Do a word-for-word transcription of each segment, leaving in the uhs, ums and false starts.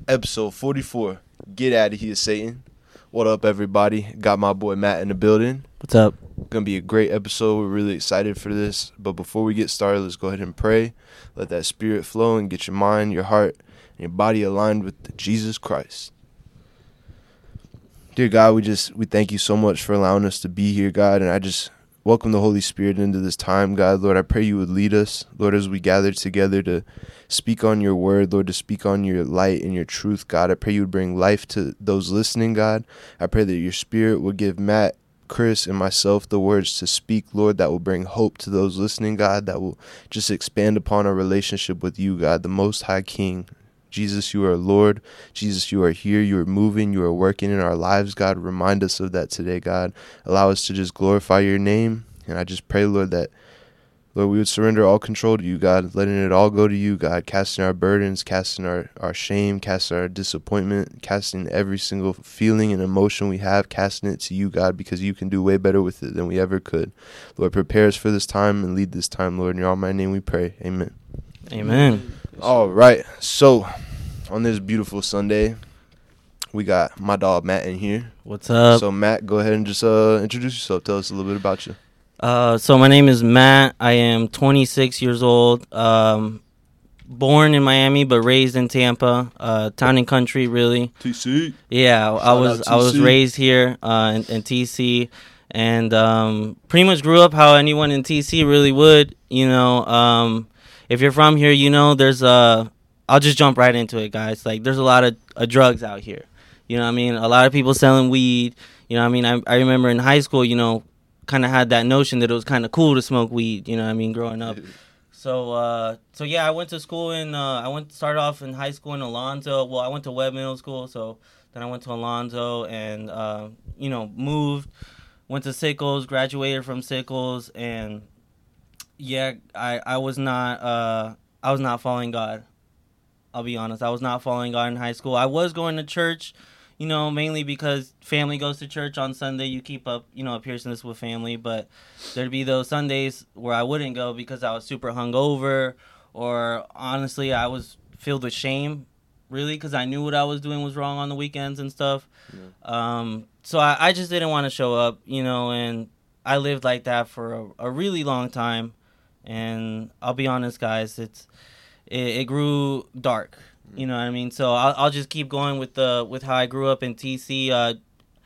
episode forty-four. Get out of here, Satan. What up, everybody? Got my boy Matt in the building. What's up? Gonna be a great episode. We're really excited for this. But before we get started, let's go ahead and pray. Let that spirit flow and get your mind, your heart, and your body aligned with Jesus Christ. Dear God, we just we thank you so much for allowing us to be here, God, and I just welcome the Holy Spirit into this time, God. Lord, I pray you would lead us, Lord, as we gather together to speak on your word, Lord, to speak on your light and your truth, God. I pray you would bring life to those listening, God. I pray that your spirit would give Matt, Chris, and myself the words to speak, Lord, that will bring hope to those listening, God, that will just expand upon our relationship with you, God, the Most High King. Jesus, you are Lord. Jesus, you are here. You are moving. You are working in our lives, God. Remind us of that today, God. Allow us to just glorify your name. And I just pray, Lord, that, Lord, we would surrender all control to you, God, letting it all go to you, God, casting our burdens, casting our, our shame, casting our disappointment, casting every single feeling and emotion we have, casting it to you, God, because you can do way better with it than we ever could. Lord, prepare us for this time and lead this time, Lord. In your almighty name we pray. Amen. Amen. All right, so on this beautiful Sunday, we got my dog Matt in here. What's up? So Matt, go ahead and just uh, introduce yourself. Tell us a little bit about you. Uh, so my name is Matt. I am twenty-six years old. Um, born in Miami, but raised in Tampa. Uh, town and country, really. T C. Yeah, I was I was raised here uh, in, in T C, and um, pretty much grew up how anyone in T C really would. You know. Um, If you're from here, you know, there's a, I'll just jump right into it, guys. Like, there's a lot of uh, drugs out here. You know what I mean? A lot of people selling weed. You know what I mean? I, I remember in high school, you know, kind of had that notion that it was kind of cool to smoke weed, you know what I mean, growing up. So, uh, so yeah, I went to school in, uh, I went, started off in high school in Alonzo. Well, I went to Webb Middle School, so then I went to Alonzo and, uh, you know, moved, went to Sickles, graduated from Sickles, and yeah, I, I was not uh I was not following God. I'll be honest. I was not following God in high school. I was going to church, you know, mainly because family goes to church on Sunday. You keep up, you know, appearances with family, but there'd be those Sundays where I wouldn't go because I was super hungover, or honestly, I was filled with shame, really, because I knew what I was doing was wrong on the weekends and stuff. Yeah. Um, so I, I just didn't want to show up, you know, and I lived like that for a, a really long time. And I'll be honest, guys, it's it, it grew dark. You know what I mean? So I'll I'll just keep going with the with how I grew up in T C. Uh,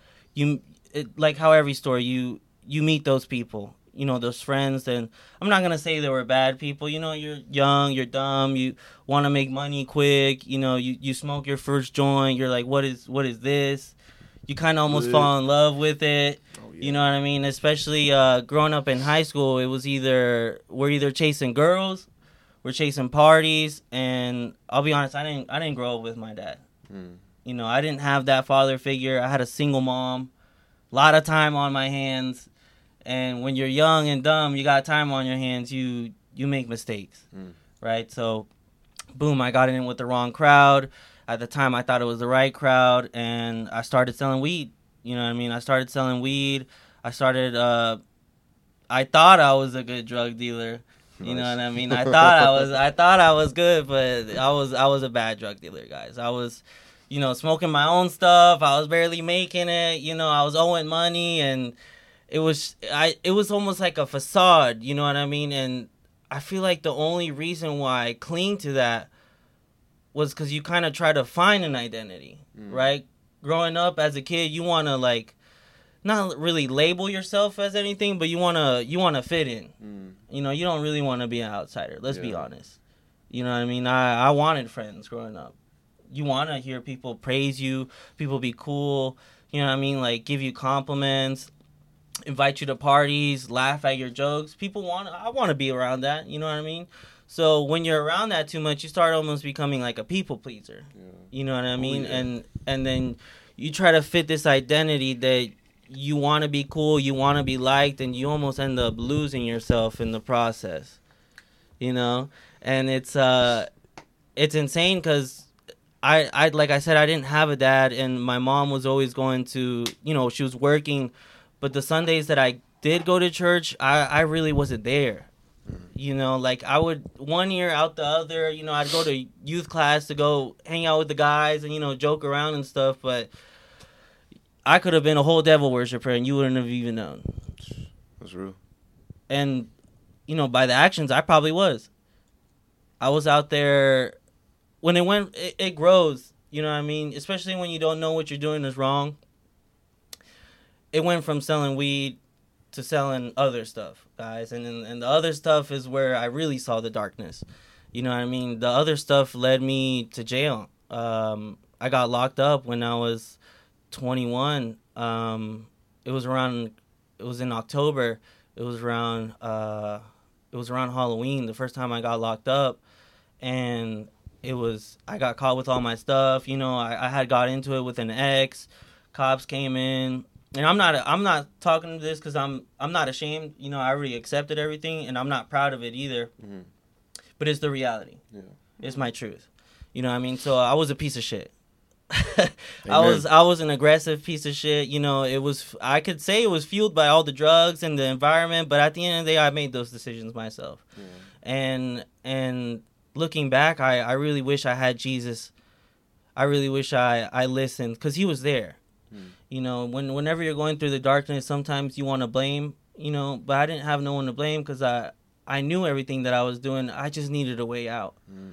you it, like how every story you you meet those people, you know, those friends, and I'm not gonna say they were bad people. You know, you're young, you're dumb, you want to make money quick. You know, you, you smoke your first joint. You're like, what is what is this? You kind of almost fall in love with it. You know what I mean? Especially uh, growing up in high school, it was either we're either chasing girls, we're chasing parties, and I'll be honest, I didn't I didn't grow up with my dad. Mm. You know, I didn't have that father figure. I had a single mom, a lot of time on my hands, and when you're young and dumb, you got time on your hands. You you make mistakes, mm. right? So, boom, I got in with the wrong crowd. At the time, I thought it was the right crowd, and I started selling weed. You know what I mean? I started selling weed. I started, uh, I thought I was a good drug dealer. You nice. Know what I mean? I thought I was, I thought I was good, but I was, I was a bad drug dealer, guys. I was, you know, smoking my own stuff. I was barely making it. You know, I was owing money, and it was, I, it was almost like a facade. You know what I mean? And I feel like the only reason why I cling to that was because you kind of try to find an identity, mm. right? Growing up as a kid, you want to, like, not really label yourself as anything, but you want to you want to fit in. Mm. You know, you don't really want to be an outsider. Let's yeah. be honest. You know what I mean? I, I wanted friends growing up. You want to hear people praise you, people be cool, you know what I mean? Like, give you compliments, invite you to parties, laugh at your jokes. People want, I want to be around that, you know what I mean? So when you're around that too much, you start almost becoming like a people pleaser. Yeah. You know what I mean? Oh, yeah. And and then you try to fit this identity that you want to be cool, you want to be liked, and you almost end up losing yourself in the process. You know? And it's uh it's insane because I, I like I said, I didn't have a dad, and my mom was always going to, you know, she was working, but the Sundays that I did go to church, I, I really wasn't there. You know, like I would one year out the other, you know, I'd go to youth class to go hang out with the guys and, you know, joke around and stuff. But I could have been a whole devil worshiper and you wouldn't have even known. That's real. And, you know, by the actions, I probably was. I was out there when it went, it, it grows, you know what I mean? Especially when you don't know what you're doing is wrong. It went from selling weed to selling other stuff, guys. And, and the other stuff is where I really saw the darkness. You know what I mean? The other stuff led me to jail. Um, I got locked up when I was twenty-one. Um, it was around, it was in October. It was around, uh, it was around Halloween, the first time I got locked up. And it was, I got caught with all my stuff. You know, I, I had got into it with an ex. Cops came in. And I'm not I'm not talking to this because I'm I'm not ashamed. You know, I already accepted everything, and I'm not proud of it either. Mm-hmm. But it's the reality. Yeah. It's my truth. You know what I mean? So I was a piece of shit. I was I was an aggressive piece of shit. You know, it was I could say it was fueled by all the drugs and the environment, but at the end of the day, I made those decisions myself. Yeah. And and looking back, I, I really wish I had Jesus. I really wish I, I listened because he was there. Mm. You know, when whenever you're going through the darkness, sometimes you want to blame, you know, but I didn't have no one to blame because I, I knew everything that I was doing. I just needed a way out. Mm.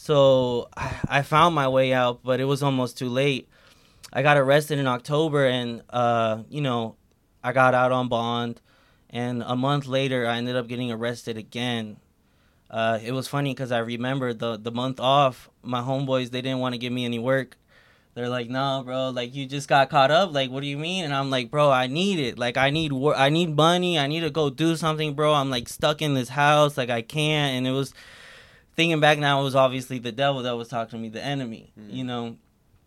So I, I found my way out, but it was almost too late. I got arrested in October and, uh, you know, I got out on bond. And a month later, I ended up getting arrested again. Uh, it was funny because I remember the, the month off, my homeboys, they didn't want to give me any work. They're like, no, bro, like, you just got caught up. Like, what do you mean? And I'm like, bro, I need it. Like, I need work. I need money. I need to go do something, bro. I'm, like, stuck in this house. Like, I can't. And it was, thinking back now, it was obviously the devil that was talking to me, the enemy, mm. you know.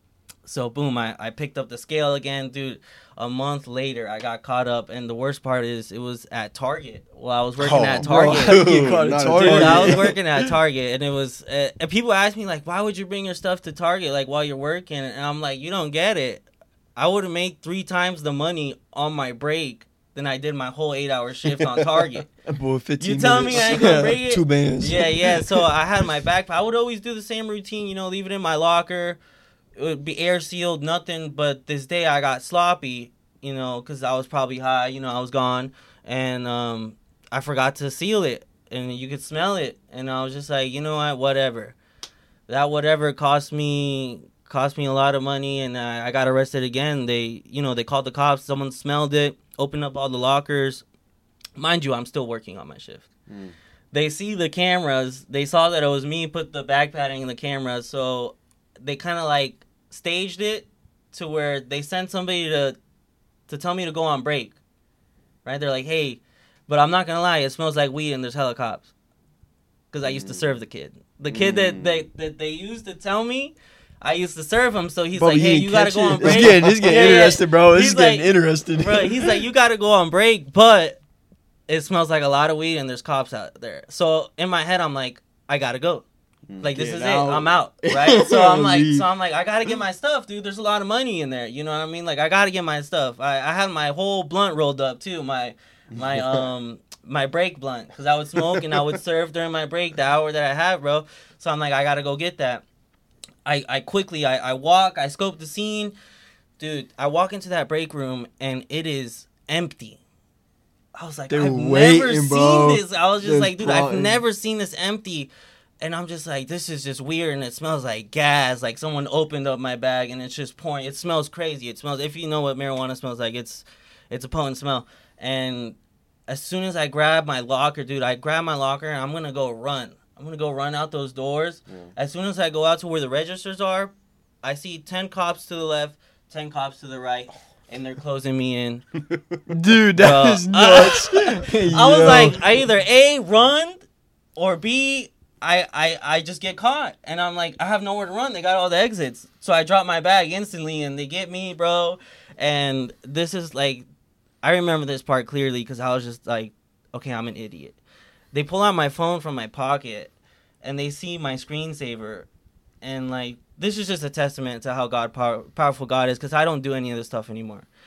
So, boom, I, I picked up the scale again. Dude, a month later, I got caught up. And the worst part is it was at Target. Well, I was working oh, at Target. Bro, dude, Dude, I was working at Target. And it was, uh, and people ask me, like, why would you bring your stuff to Target, like, while you're working? And I'm like, you don't get it. I would have made three times the money on my break than I did my whole eight-hour shift on Target. Boy, fifteen you telling me I ain't gonna bring it? Two bands. Yeah, yeah. So I had my backpack. I would always do the same routine, you know, leave it in my locker. It would be air sealed, nothing. But this day I got sloppy, you know, because I was probably high. You know, I was gone, and um, I forgot to seal it, and you could smell it. And I was just like, you know what, whatever. That whatever cost me cost me a lot of money, and I, I got arrested again. They, you know, they called the cops. Someone smelled it, opened up all the lockers. Mind you, I'm still working on my shift. Mm. They see the cameras. They saw that it was me, put the bag padding in the camera, so they kind of like staged it to where they sent somebody to to tell me to go on break. Right? They're like, hey, but I'm not going to lie, it smells like weed and there's hella cops. Because I used to serve the kid. The kid mm. that, they, that they used to tell me, I used to serve him, so he's bro, like, hey, you got to go on break. It's getting, it's getting yeah, interested, yeah. bro. It's he's getting like, interested. Bro, he's like, you got to go on break, but it smells like a lot of weed and there's cops out there. So in my head, I'm like, I got to go. Like, this is out. it. I'm out, right? So I'm like, so I'm like, I got to get my stuff, dude. There's a lot of money in there. You know what I mean? Like, I got to get my stuff. I, I had my whole blunt rolled up, too. My, my, um, my break blunt. Because I would smoke and I would serve during my break, the hour that I have, bro. So I'm like, I got to go get that. I, I quickly, I, I walk, I scope the scene. Dude, I walk into that break room and it is empty. I was like, They're I've waiting, never bro. seen this. I was just They're like, dude, plotting. I've never seen this empty. And I'm just like, this is just weird, and it smells like gas. Like someone opened up my bag, and it's just pouring. It smells crazy. It smells. If you know what marijuana smells like, it's, it's a potent smell. And as soon as I grab my locker, dude, I grab my locker, and I'm gonna go run. I'm gonna go run out those doors. Yeah. As soon as I go out to where the registers are, I see ten cops to the left, ten cops to the right, and they're closing me in. Dude, that Bro, is nuts. Uh, I was like, I either A, run, or B, I, I, I just get caught. And I'm like, I have nowhere to run. They got all the exits. So I drop my bag instantly, and they get me, bro. And this is like, I remember this part clearly because I was just like, okay, I'm an idiot. They pull out my phone from my pocket, and they see my screensaver. And, like, this is just a testament to how God power, powerful God is because I don't do any of this stuff anymore.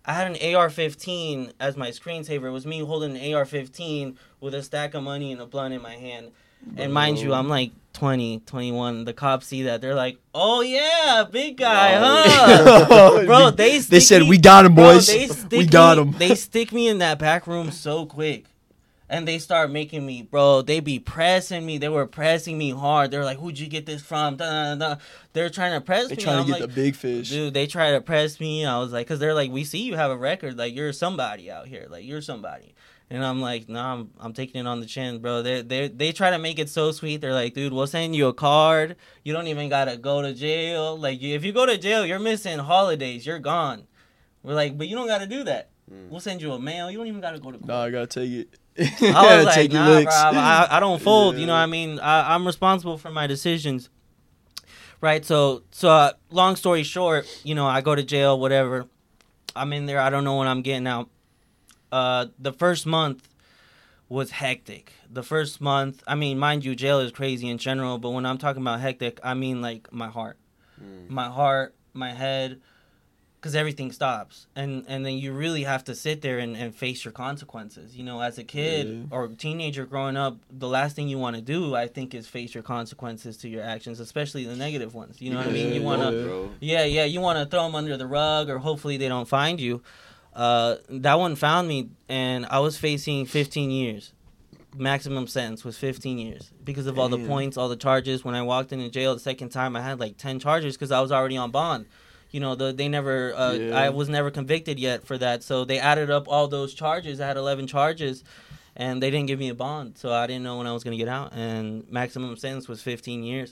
I had an A R fifteen as my screensaver. It was me holding an A R fifteen with a stack of money and a blunt in my hand. And mind you, I'm like twenty, twenty-one. The cops see that. They're like, oh, yeah, big guy, huh? Bro, they They said, me, we got him, bro, boys. they stick We got me, him. They stick me in that back room so quick. And they start making me, bro, they be pressing me. They were pressing me hard. They're like, who'd you get this from? Da, da, da. They're trying to press They me. trying to I'm get like, the big fish. dude, they try to press me. I was like, because they're like, we see you have a record. Like, you're somebody out here. Like, you're somebody. And I'm like, nah, I'm, I'm taking it on the chin, bro. They they they try to make it so sweet. They're like, dude, we'll send you a card. You don't even got to go to jail. Like, if you go to jail, you're missing holidays. You're gone. We're like, but you don't got to do that. Mm. We'll send you a mail. You don't even got to go to court. Nah, I got to take it. I was like, take nah, your bro, licks. I, I don't fold. Yeah. You know what I mean? I, I'm responsible for my decisions. Right? So, so uh, long story short, you know, I go to jail, whatever. I'm in there. I don't know when I'm getting out. Uh, the first month was hectic. The first month, I mean, mind you, jail is crazy in general, but when I'm talking about hectic, I mean, like, my heart. Mm. My heart, my head, because everything stops. And and then you really have to sit there and, and face your consequences. You know, as a kid yeah. or teenager growing up, the last thing you want to do, I think, is face your consequences to your actions, especially the negative ones. You know what yeah, I mean? You want to, yeah, yeah, you want to throw them under the rug, or hopefully they don't find you. Uh, that one found me, and I was facing fifteen years. Maximum sentence was fifteen years because of Damn. all the points, all the charges. When I walked into jail the second time, I had like ten charges because I was already on bond. You know, the, they never, uh, yeah. I was never convicted yet for that. So they added up all those charges. I had eleven charges, and they didn't give me a bond. So I didn't know when I was going to get out, and maximum sentence was fifteen years.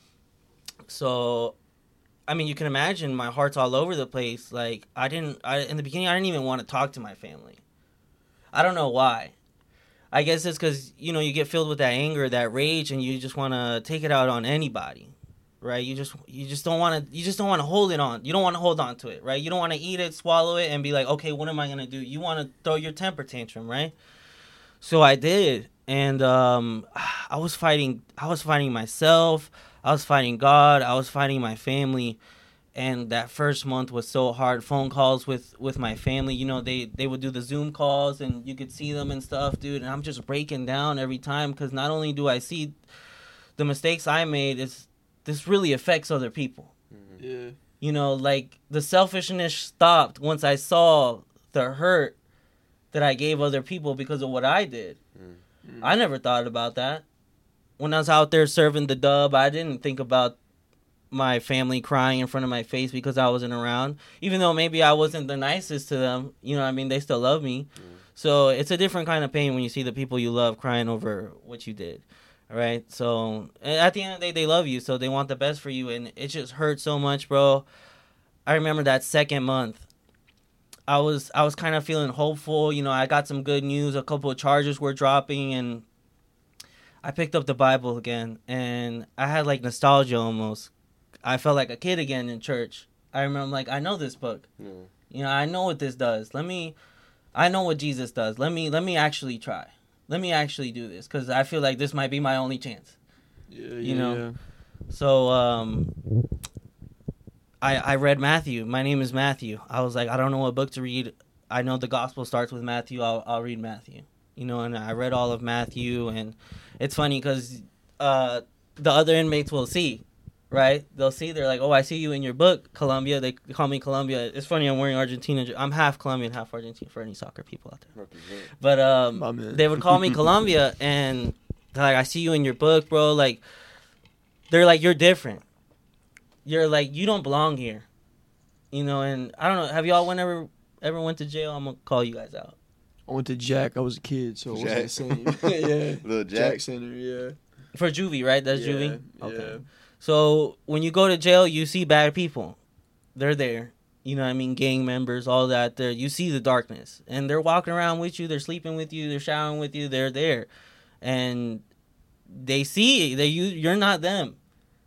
So, I mean, you can imagine my heart's all over the place. Like, I didn't, I, in the beginning, I didn't even want to talk to my family. I don't know why. I guess it's because, you know, you get filled with that anger, that rage, and you just want to take it out on anybody, right? You just you just don't want to, you just don't want to hold it on. You don't want to hold on to it, right? You don't want to eat it, swallow it, and be like, okay, what am I going to do? You want to throw your temper tantrum, right? So I did, and um, I was fighting, I was fighting myself. I was fighting God. I was fighting my family. And that first month was so hard. Phone calls with, with my family. You know, they, they would do the Zoom calls, and you could see them and stuff, dude. And I'm just breaking down every time because not only do I see the mistakes I made, it's, this really affects other people. Mm-hmm. Yeah. You know, like, the selfishness stopped once I saw the hurt that I gave other people because of what I did. Mm-hmm. I never thought about that. When I was out there serving the dub, I didn't think about my family crying in front of my face because I wasn't around. Even though maybe I wasn't the nicest to them, you know what I mean? They still love me. Mm. So it's a different kind of pain when you see the people you love crying over what you did. All right? So at the end of the day, they love you, so they want the best for you, and it just hurt so much, bro. I remember that second month. I was I was kind of feeling hopeful. You know, I got some good news. A couple of charges were dropping, and I picked up the Bible again, and I had, like, nostalgia almost. I felt like a kid again in church. I remember, like, I know this book. Mm. You know, I know what this does. Let me, I know what Jesus does. Let me, let me actually try. Let me actually do this, because I feel like this might be my only chance. Yeah, yeah, you know? yeah. So, um, I, I read Matthew. My name is Matthew. I was like, I don't know what book to read. I know the gospel starts with Matthew. I'll, I'll read Matthew. You know, and I read all of Matthew, and it's funny because uh, the other inmates will see. Right? They'll see, they're like, oh, I see you in your book, Colombia. They call me Colombia. It's funny, I'm wearing Argentina. I'm half Colombian, half Argentine, for any soccer people out there. But um, they would call me Colombia, and they're like, I see you in your book, bro. Like, they're like, you're different. You're like, you don't belong here. You know, and I don't know, have y'all whenever ever went to jail? I'm going to call you guys out. I went to Jack. I was a kid, so it wasn't the same. Yeah. Little Jack. Jack Center, yeah. For juvie, right? That's yeah, juvie? Okay. Yeah. So when you go to jail, you see bad people. They're there. You know what I mean? Gang members, all that. There, you see the darkness. And they're walking around with you. They're sleeping with you. They're showering with you. They're there. And they see that you, you're not them.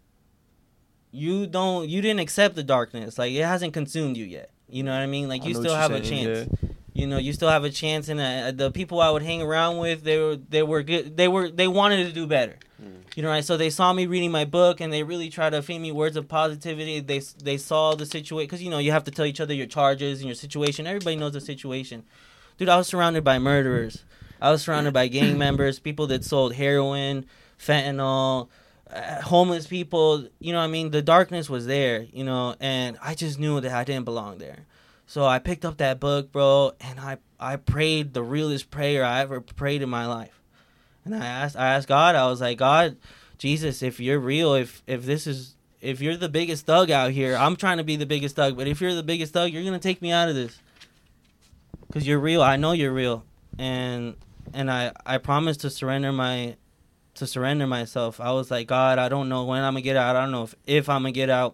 You don't. You didn't accept the darkness. Like, it hasn't consumed you yet. You know what I mean? Like, you still have a chance. Yeah. You know, you still have a chance. And uh, the people I would hang around with, they were they were good. They were they wanted to do better. Mm. You know, right? So they saw me reading my book, and they really tried to feed me words of positivity. They they saw the situation, because you know you have to tell each other your charges and your situation. Everybody knows the situation. Dude, I was surrounded by murderers. I was surrounded by gang members, people that sold heroin, fentanyl, uh, homeless people. You know what I mean? The darkness was there, you know, and I just knew that I didn't belong there. So I picked up that book, bro, and I, I prayed the realest prayer I ever prayed in my life. And I asked I asked God, I was like, God, Jesus, if you're real, if if this is, if you're the biggest thug out here, I'm trying to be the biggest thug, but if you're the biggest thug, you're going to take me out of this. Because you're real. I know you're real. And and I, I promised to surrender my, to surrender myself. I was like, God, I don't know when I'm going to get out. I don't know if, if I'm going to get out.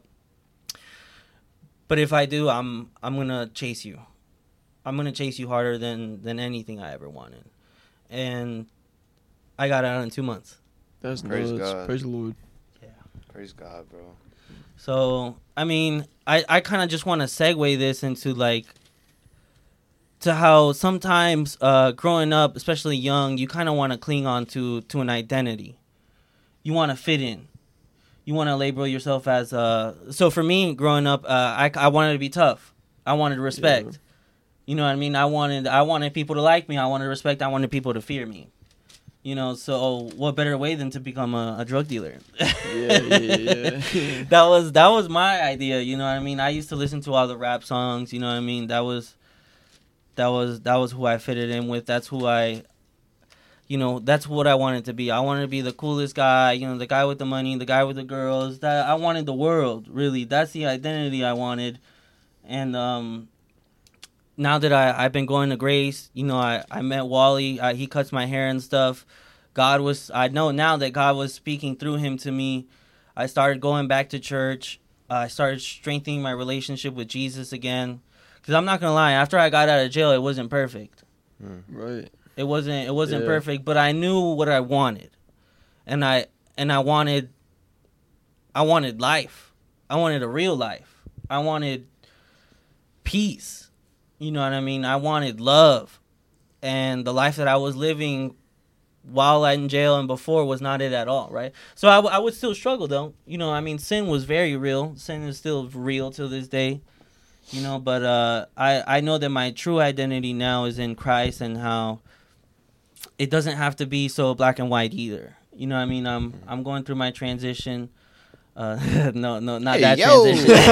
But if I do, I'm I'm gonna chase you. I'm gonna chase you harder than, than anything I ever wanted. And I got out in two months. That's Praise nuts. God. Praise the Lord. Yeah. Praise God, bro. So I mean, I, I kind of just want to segue this into like to how sometimes uh, growing up, especially young, you kind of want to cling on to to an identity. You want to fit in. You want to label yourself as uh so for me growing up, uh, I, I wanted to be tough. I wanted respect. Yeah. You know what I mean? I wanted I wanted people to like me. I wanted respect. I wanted people to fear me. You know, so what better way than to become a, a drug dealer? yeah, yeah, yeah. that was that was my idea. You know what I mean? I used to listen to all the rap songs. You know what I mean? That was that was that was who I fitted in with. That's who I. You know, that's what I wanted to be. I wanted to be the coolest guy, you know, the guy with the money, the guy with the girls. That I wanted the world, really. That's the identity I wanted. And um, now that I, I've been going to Grace, you know, I, I met Wally. I, he cuts my hair and stuff. God was, I know now that God was speaking through him to me. I started going back to church. Uh, I started strengthening my relationship with Jesus again. Because I'm not going to lie, after I got out of jail, it wasn't perfect. Mm. Right. It wasn't. It wasn't yeah. perfect, but I knew what I wanted, and I and I wanted. I wanted life. I wanted a real life. I wanted peace. You know what I mean? I wanted love, and the life that I was living while in jail and before was not it at all. Right. So I, w- I would still struggle though. You know, I mean, sin was very real. Sin is still real to this day. You know, but uh, I I know that my true identity now is in Christ, and how. It doesn't have to be so black and white either. You know what I mean? I'm I'm going through my transition. Uh, no, no, not hey, that yo.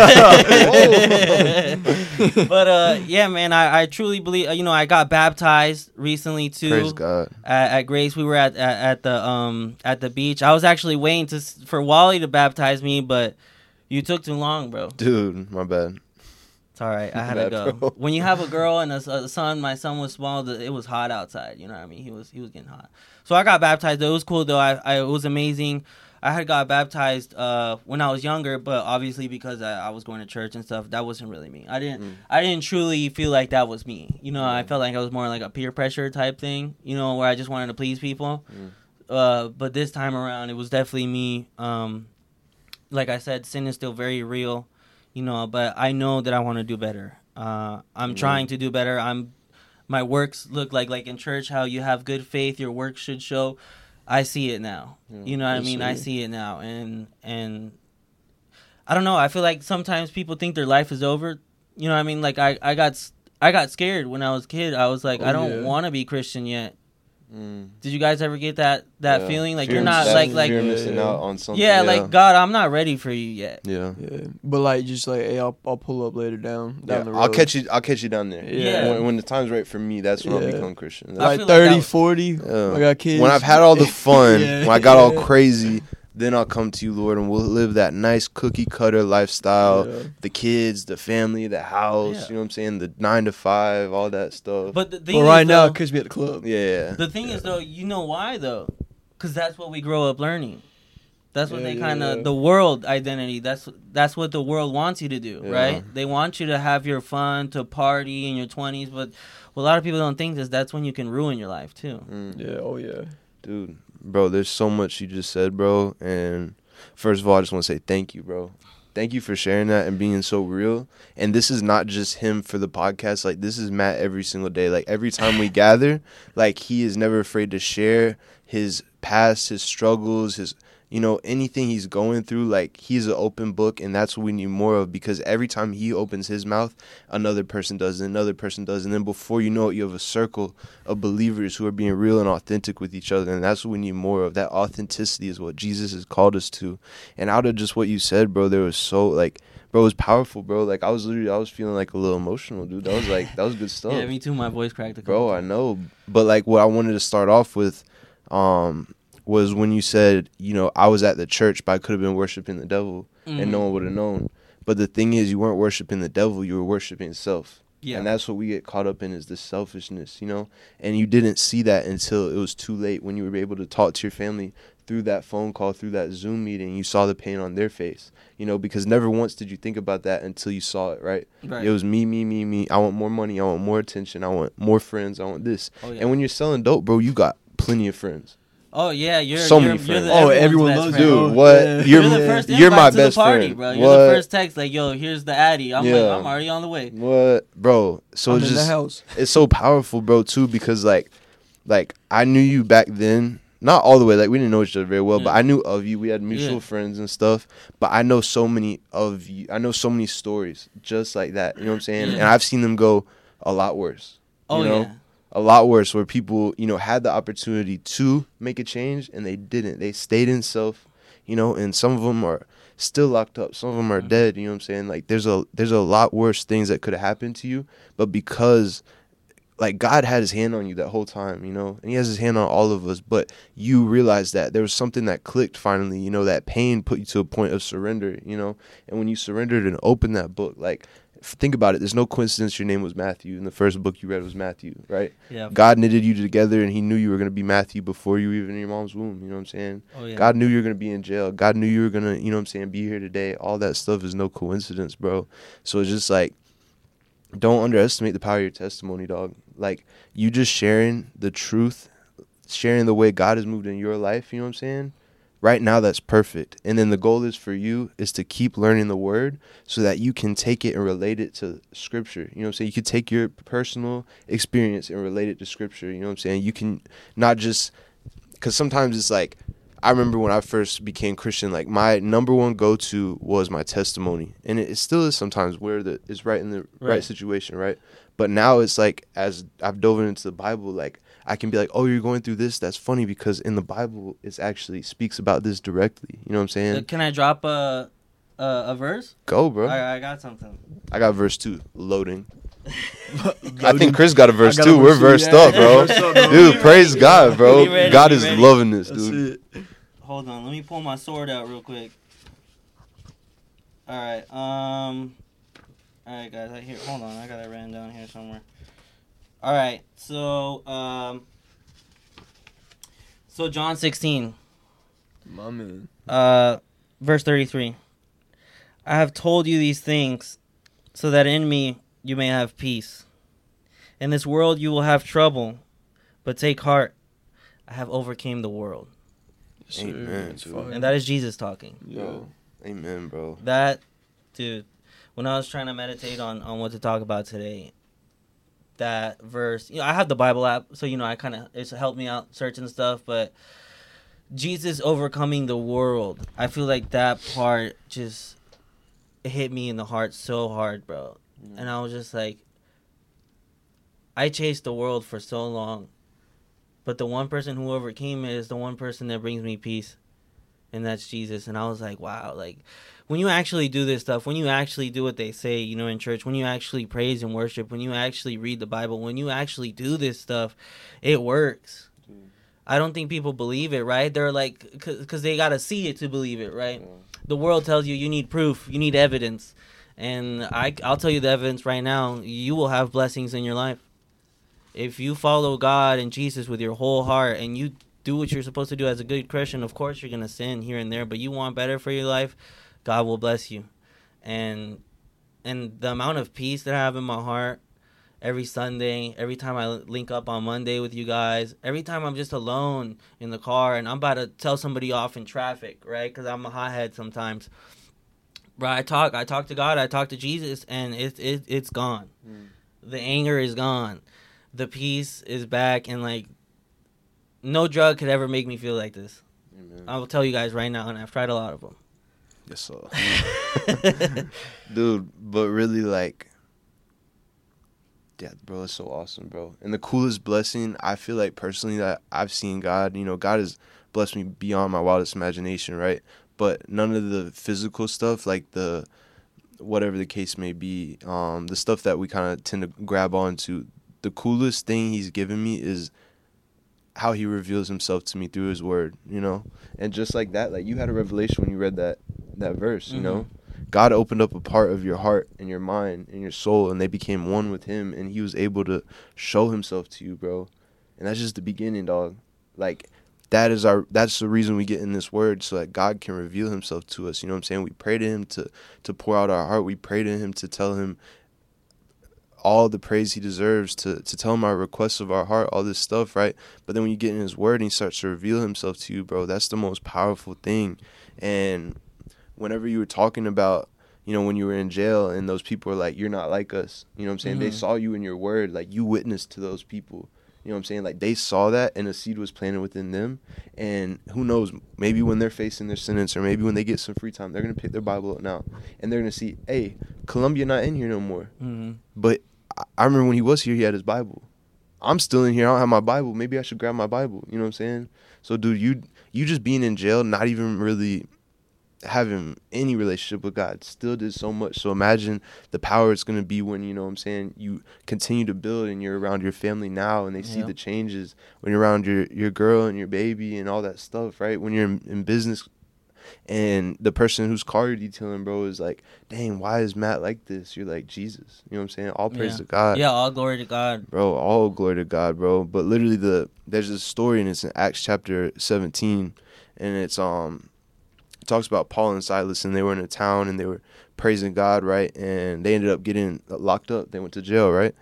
transition. But uh, yeah, man, I, I truly believe. You know, I got baptized recently too. Praise God. At, at Grace, we were at, at at the um at the beach. I was actually waiting to for Wally to baptize me, but you took too long, bro. Dude, my bad. All right, I had to go. Bro. When you have a girl and a, a son, my son was small. It was hot outside. You know what I mean? He was he was getting hot. So I got baptized. It was cool though. I, I it was amazing. I had got baptized uh, when I was younger, but obviously because I, I was going to church and stuff, that wasn't really me. I didn't mm. I didn't truly feel like that was me. You know, mm. I felt like I was more like a peer pressure type thing. You know, where I just wanted to please people. Mm. Uh, but this time around, it was definitely me. Um, like I said, sin is still very real. You know, but I know that I want to do better. Uh, I'm mm. trying to do better. I'm, my works look like like in church how you have good faith. Your works should show. I see it now. Mm. You know what I mean? See. I see it now, and and I don't know. I feel like sometimes people think their life is over. You know what I mean? Like I, I got I got scared when I was a kid. I was like, oh, I don't yeah. want to be Christian yet. Mm. Did you guys ever get that that yeah. feeling like fear you're not like like you're missing out on something? Yeah, yeah, like God, I'm not ready for you yet. Yeah, yeah. But like, just like, hey, I'll I'll pull up later down down yeah, the road. I'll catch you. I'll catch you down there. Yeah, when, when the time's right for me, that's when yeah. I'll become Christian. That's like thirty, like forty. Yeah. I got kids. When I've had all the fun, yeah. when I got all crazy. Then I'll come to you, Lord, and we'll live that nice cookie cutter lifestyle. Yeah. The kids, the family, the house, yeah. you know what I'm saying? The nine to five, all that stuff. But the thing well, is, right though, now, catch me at the club. Yeah. The thing yeah. is, though, you know why, though? Because that's what we grow up learning. That's what yeah, they kind of, yeah. the world identity, that's that's what the world wants you to do, yeah. right? They want you to have your fun, to party in your twenties, but what a lot of people don't think is that's when you can ruin your life, too. Mm. Yeah, oh, yeah. Dude, bro, there's so much you just said, bro, and... First of all, I just want to say thank you, bro. Thank you for sharing that and being so real. And this is not just him for the podcast. Like, this is Matt every single day. Like, every time we gather, like, he is never afraid to share his past, his struggles, his, you know, anything he's going through. Like, he's an open book, and that's what we need more of, because every time he opens his mouth, another person does, and another person does. And then before you know it, you have a circle of believers who are being real and authentic with each other. And that's what we need more of. That authenticity is what Jesus has called us to. And out of just what you said, bro, there was so, like, bro, it was powerful, bro. Like, I was literally, I was feeling like a little emotional, dude. That was like, that was good stuff. Yeah, me too. My voice cracked a couple Bro, I know. But, like, what I wanted to start off with, um, was when you said, you know, I was at the church, but I could have been worshiping the devil, mm-hmm. and no one would have known. But the thing is, you weren't worshiping the devil, you were worshiping self. Yeah. And that's what we get caught up in, is this selfishness, you know? And you didn't see that until it was too late, when you were able to talk to your family through that phone call, through that Zoom meeting. You saw the pain on their face, you know, because never once did you think about that until you saw it, right? Right. It was me, me, me, me. I want more money. I want more attention. I want more friends. I want this. Oh, yeah. And when you're selling dope, bro, you got plenty of friends. Oh yeah, you're so you're, many friends. You're the, oh, everyone loves you. Dude, what? Yeah. You're, you're the first invite you're my to best the party, friend, bro. You're what? the first text, like, yo, here's the Addy. I'm yeah. like, I'm already on the way. What, bro? So I'm it's in just, the house. It's so powerful, bro, too, because like, like I knew you back then. Not all the way, like we didn't know each other very well, yeah. but I knew of you. We had mutual yeah. friends and stuff. But I know so many of you. I know so many stories just like that. You know what I'm saying? Yeah. And I've seen them go a lot worse. Oh you know? yeah. A lot worse, where people, you know, had the opportunity to make a change and they didn't. They stayed in self, you know, and some of them are still locked up. Some of them are mm-hmm. dead, you know what I'm saying? Like, there's a there's a lot worse things that could have happened to you, but because, like, God had his hand on you that whole time, you know, and he has his hand on all of us, but you realized that there was something that clicked finally, you know, that pain put you to a point of surrender, you know, and when you surrendered and opened that book, like, think about it. There's no coincidence your name was Matthew, and the first book you read was Matthew, right? Yeah. God knitted you together, and he knew you were going to be Matthew before you were even in your mom's womb, you know what I'm saying? Oh, yeah. God knew you were going to be in jail. God knew you were going to, you know what I'm saying, be here today. All that stuff is no coincidence, bro. So it's just like, don't underestimate the power of your testimony, dog. Like, you just sharing the truth, sharing the way God has moved in your life, you know what I'm saying? Right now, that's perfect. And then the goal is for you is to keep learning the word so that you can take it and relate it to scripture. You know what I'm saying? You can take your personal experience and relate it to scripture. You know what I'm saying? You can not just, because sometimes it's like, I remember when I first became Christian, like, my number one go-to was my testimony. And it, it still is sometimes where the it's right in the right. right situation, right? But now it's like, as I've dove into the Bible, like, I can be like, oh, you're going through this? That's funny, because in the Bible, it actually speaks about this directly. You know what I'm saying? Uh, can I drop a a, a verse? Go, bro. I, I got something. I got verse two, loading. I think Chris got a verse got two. A verse We're two, versed yeah. up, bro. Up, bro. Dude, praise God, bro. Ready, God is ready. Loving this, dude. Hold on. Let me pull my sword out real quick. All right. Um. All right, guys. I hear. Hold on. I got it written down here somewhere. All right, so um, so John sixteen, my man, uh, verse thirty-three. I have told you these things, so that in me you may have peace. In this world you will have trouble, but take heart. I have overcame the world. Yes, amen. And that is Jesus talking. Yo, amen, bro. That, dude. When I was trying to meditate on on what to talk about today, that verse, you know, I have the Bible app, so, you know, I kind of, it's helped me out searching stuff, but Jesus overcoming the world, I feel like that part just hit me in the heart so hard, bro. Mm. And I was just like, I chased the world for so long, but the one person who overcame it is the one person that brings me peace, and that's Jesus. And I was like, wow, like, when you actually do this stuff, when you actually do what they say, you know, in church, when you actually praise and worship, when you actually read the Bible, when you actually do this stuff, it works. Mm. I don't think people believe it, right? They're like, because they got to see it to believe it, right? Yeah. The world tells you you need proof, you need evidence. And I, I'll tell you the evidence right now. You will have blessings in your life. If you follow God and Jesus with your whole heart and you do what you're supposed to do as a good Christian, of course you're going to sin here and there, but you want better for your life, God will bless you. And and the amount of peace that I have in my heart every Sunday, every time I link up on Monday with you guys, every time I'm just alone in the car and I'm about to tell somebody off in traffic, right? Because I'm a hothead sometimes. Bro, I talk, I talk to God, I talk to Jesus, and it's it, it's gone. Mm. The anger is gone. The peace is back, and like, no drug could ever make me feel like this. Amen. I will tell you guys right now, and I've tried a lot of them. Yes, sir. Dude, but really, like, yeah, bro, it's so awesome, bro. And the coolest blessing, I feel like personally that I've seen God, you know, God has blessed me beyond my wildest imagination, right? But none of the physical stuff, like the, whatever the case may be, um, the stuff that we kind of tend to grab onto, the coolest thing he's given me is how he reveals himself to me through his word, you know? And just like that, like you had a revelation when you read that that verse, you mm-hmm. know? God opened up a part of your heart and your mind and your soul, and they became one with him, and he was able to show himself to you, bro. And that's just the beginning, dog. Like, that is our that's the reason we get in this word, so that God can reveal himself to us, you know what I'm saying? We pray to him to to pour out our heart. We pray to him to tell him all the praise he deserves, to to tell him our requests of our heart, all this stuff, right? But then when you get in his word and he starts to reveal himself to you, bro, that's the most powerful thing. And whenever you were talking about, you know, when you were in jail and those people were like, you're not like us, you know what I'm saying? Mm-hmm. They saw you in your word, like you witnessed to those people, you know what I'm saying? Like they saw that and a seed was planted within them. And who knows, maybe when they're facing their sentence or maybe when they get some free time, they're going to pick their Bible up now and they're going to see, hey, Columbia not in here no more. Mm-hmm. But I remember when he was here, he had his Bible. I'm still in here. I don't have my Bible. Maybe I should grab my Bible. You know what I'm saying? So, dude, you you just being in jail, not even really having any relationship with God, still did so much. So imagine the power it's going to be when, you know what I'm saying, you continue to build and you're around your family now and they see yeah. the changes. When you're around your, your girl and your baby and all that stuff, right? When you're in, in business and the person whose car you're detailing, bro, is like, dang, why is Matt like this? You're like, Jesus. You know what I'm saying? All praise yeah. to God. Yeah, all glory to God. Bro, all glory to God, bro. But literally, the there's this story, and it's in Acts chapter seventeen, and it's um it talks about Paul and Silas, and they were in a town, and they were praising God, right? And they ended up getting locked up. They went to jail, right?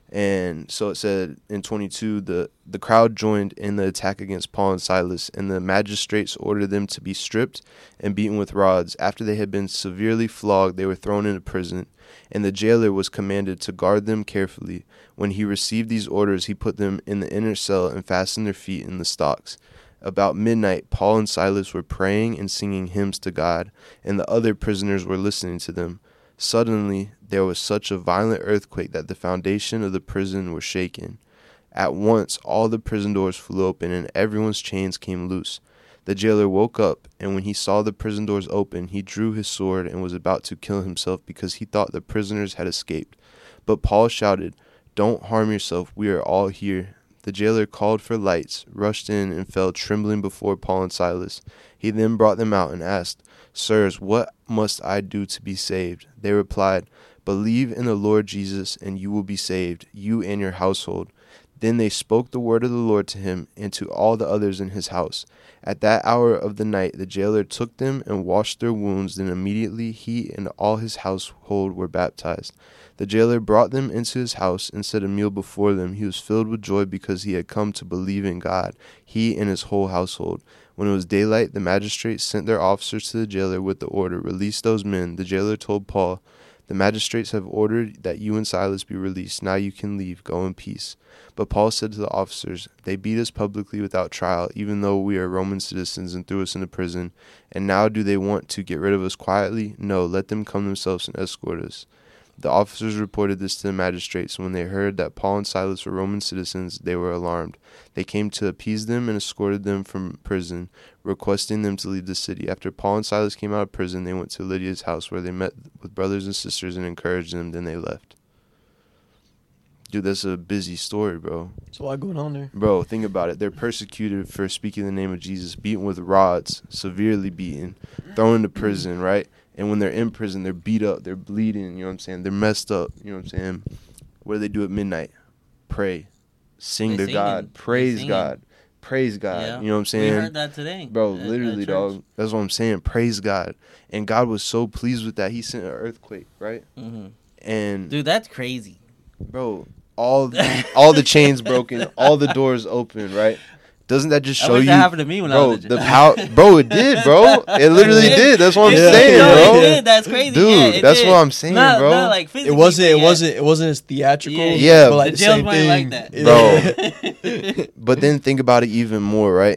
And so it said in twenty-two, the, the crowd joined in the attack against Paul and Silas, and the magistrates ordered them to be stripped and beaten with rods. After they had been severely flogged, they were thrown into prison, and the jailer was commanded to guard them carefully. When he received these orders, he put them in the inner cell and fastened their feet in the stocks. About midnight, Paul and Silas were praying and singing hymns to God, and the other prisoners were listening to them. Suddenly, there was such a violent earthquake that the foundation of the prison was shaken. At once, all the prison doors flew open, and everyone's chains came loose. The jailer woke up, and when he saw the prison doors open, he drew his sword and was about to kill himself because he thought the prisoners had escaped. But Paul shouted, "Don't harm yourself, we are all here." The jailer called for lights, rushed in, and fell trembling before Paul and Silas. He then brought them out and asked, "Sirs, what must I do to be saved?" They replied, "Believe in the Lord Jesus, and you will be saved, you and your household." Then they spoke the word of the Lord to him and to all the others in his house. At that hour of the night, the jailer took them and washed their wounds. Then immediately he and all his household were baptized. The jailer brought them into his house and set a meal before them. He was filled with joy because he had come to believe in God, he and his whole household. When it was daylight, the magistrates sent their officers to the jailer with the order, "Release those men." The jailer told Paul, "The magistrates have ordered that you and Silas be released. Now you can leave. Go in peace." But Paul said to the officers, "They beat us publicly without trial, even though we are Roman citizens, and threw us into prison. And now do they want to get rid of us quietly? No, let them come themselves and escort us." The officers reported this to the magistrates. When they heard that Paul and Silas were Roman citizens, they were alarmed. They came to appease them and escorted them from prison, requesting them to leave the city. After Paul and Silas came out of prison, they went to Lydia's house, where they met with brothers and sisters and encouraged them. Then they left. Dude, that's a busy story, bro. There's a lot going on there. Bro, think about it. They're persecuted for speaking the name of Jesus, beaten with rods, severely beaten, thrown into prison, right? And when they're in prison, they're beat up, they're bleeding, you know what I'm saying? They're messed up, you know what I'm saying? What do they do at midnight? Pray. Sing to God. Praise God. Praise God. Yeah. You know what I'm saying? We heard that today. Bro, at, literally, at dog. That's what I'm saying. Praise God. And God was so pleased with that. He sent an earthquake, right? Mm-hmm. And dude, that's crazy. Bro, all the, all the chains broken, all the doors open, right? Doesn't that just show I wish you? That happened to me when bro, I was a the power, bro. It did, bro. It literally it did. That's what I'm it saying, no, bro. It did. That's crazy, dude. Yeah, that's did. what I'm saying, not, bro. Not like it wasn't. It yeah. wasn't. It wasn't as theatrical. Yeah, yeah. But like the the jails same might thing. like that, bro. But then think about it even more, right?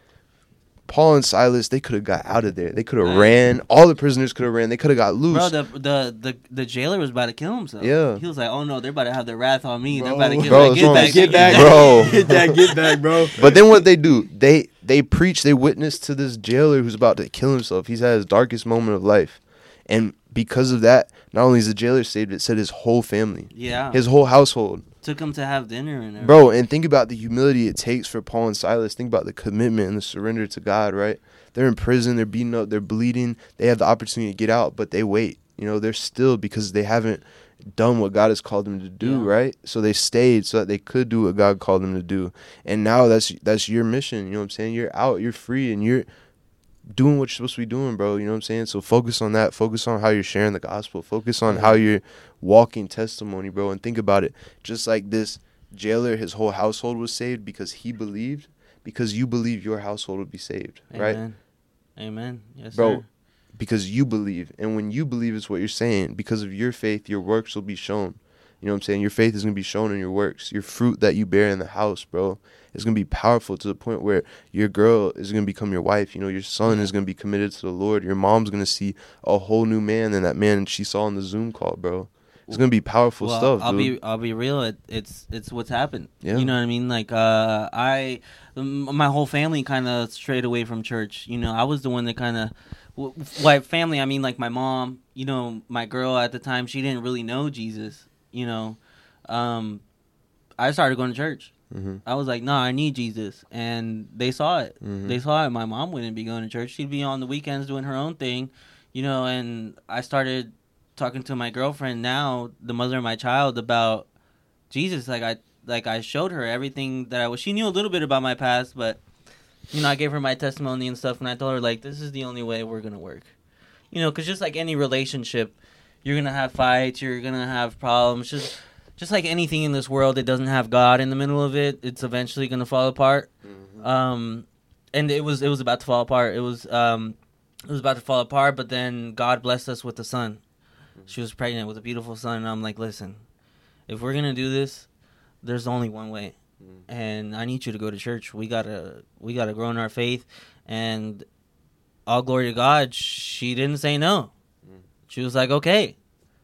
Paul and Silas, they could have got out of there. They could have right. ran. All the prisoners could have ran. They could have got loose. Bro, the, the the the jailer was about to kill himself. Yeah. He was like, "Oh no, they're about to have their wrath on me. Bro. They're about to get, bro, like, get back, get back, bro. Get that, get back, bro." But then what they do? They they preach. They witness to this jailer who's about to kill himself. He's at his darkest moment of life, and because of that, not only is the jailer saved, it said his whole family, yeah, his whole household. Took him to have dinner and everything. Bro, and think about the humility it takes for Paul and Silas. Think about the commitment and the surrender to God, right? They're in prison, they're beaten up, they're bleeding. They have the opportunity to get out, but they wait. You know, they're still because they haven't done what God has called them to do, yeah. right? So they stayed so that they could do what God called them to do. And now that's that's your mission, you know what I'm saying? You're out, you're free, and you're doing what you're supposed to be doing, bro. You know what I'm saying? So focus on that. Focus on how you're sharing the gospel. Focus on how you're walking testimony, bro. And think about it. Just like this jailer, his whole household was saved because he believed. Because you believe your household will be saved, Amen. right? Amen. Yes, bro. Sir. Because you believe. And when you believe is what you're saying. Because of your faith, your works will be shown. You know what I'm saying? Your faith is going to be shown in your works. Your fruit that you bear in the house, bro, is going to be powerful to the point where your girl is going to become your wife. You know, your son is going to be committed to the Lord. Your mom's going to see a whole new man than that man she saw on the Zoom call, bro. It's going to be powerful well, stuff, I'll dude. be I'll be real. It, it's it's what's happened. Yeah. You know what I mean? Like, uh, I, my whole family kind of strayed away from church. You know, I was the one that kind of, like family, I mean like my mom, you know, my girl at the time, she didn't really know Jesus, you know. Um, I started going to church. Mm-hmm. I was like, no, nah, I need Jesus. And they saw it. Mm-hmm. They saw it. My mom wouldn't be going to church. She'd be on the weekends doing her own thing, you know, and I started talking to my girlfriend now, the mother of my child, about Jesus. Like I like I showed her everything that I was. She knew a little bit about my past, but, you know, I gave her my testimony and stuff, and I told her, like, this is the only way we're going to work. You know, because just like any relationship, you're going to have fights, you're going to have problems, just... Just like anything in this world that doesn't have God in the middle of it, it's eventually going to fall apart. Mm-hmm. Um, and it was it was about to fall apart. It was um, it was about to fall apart, but then God blessed us with a son. Mm-hmm. She was pregnant with a beautiful son, and I'm like, listen, if we're going to do this, there's only one way. Mm-hmm. And I need you to go to church. We got to we got to grow in our faith. And all glory to God, she didn't say no. Mm-hmm. She was like, okay.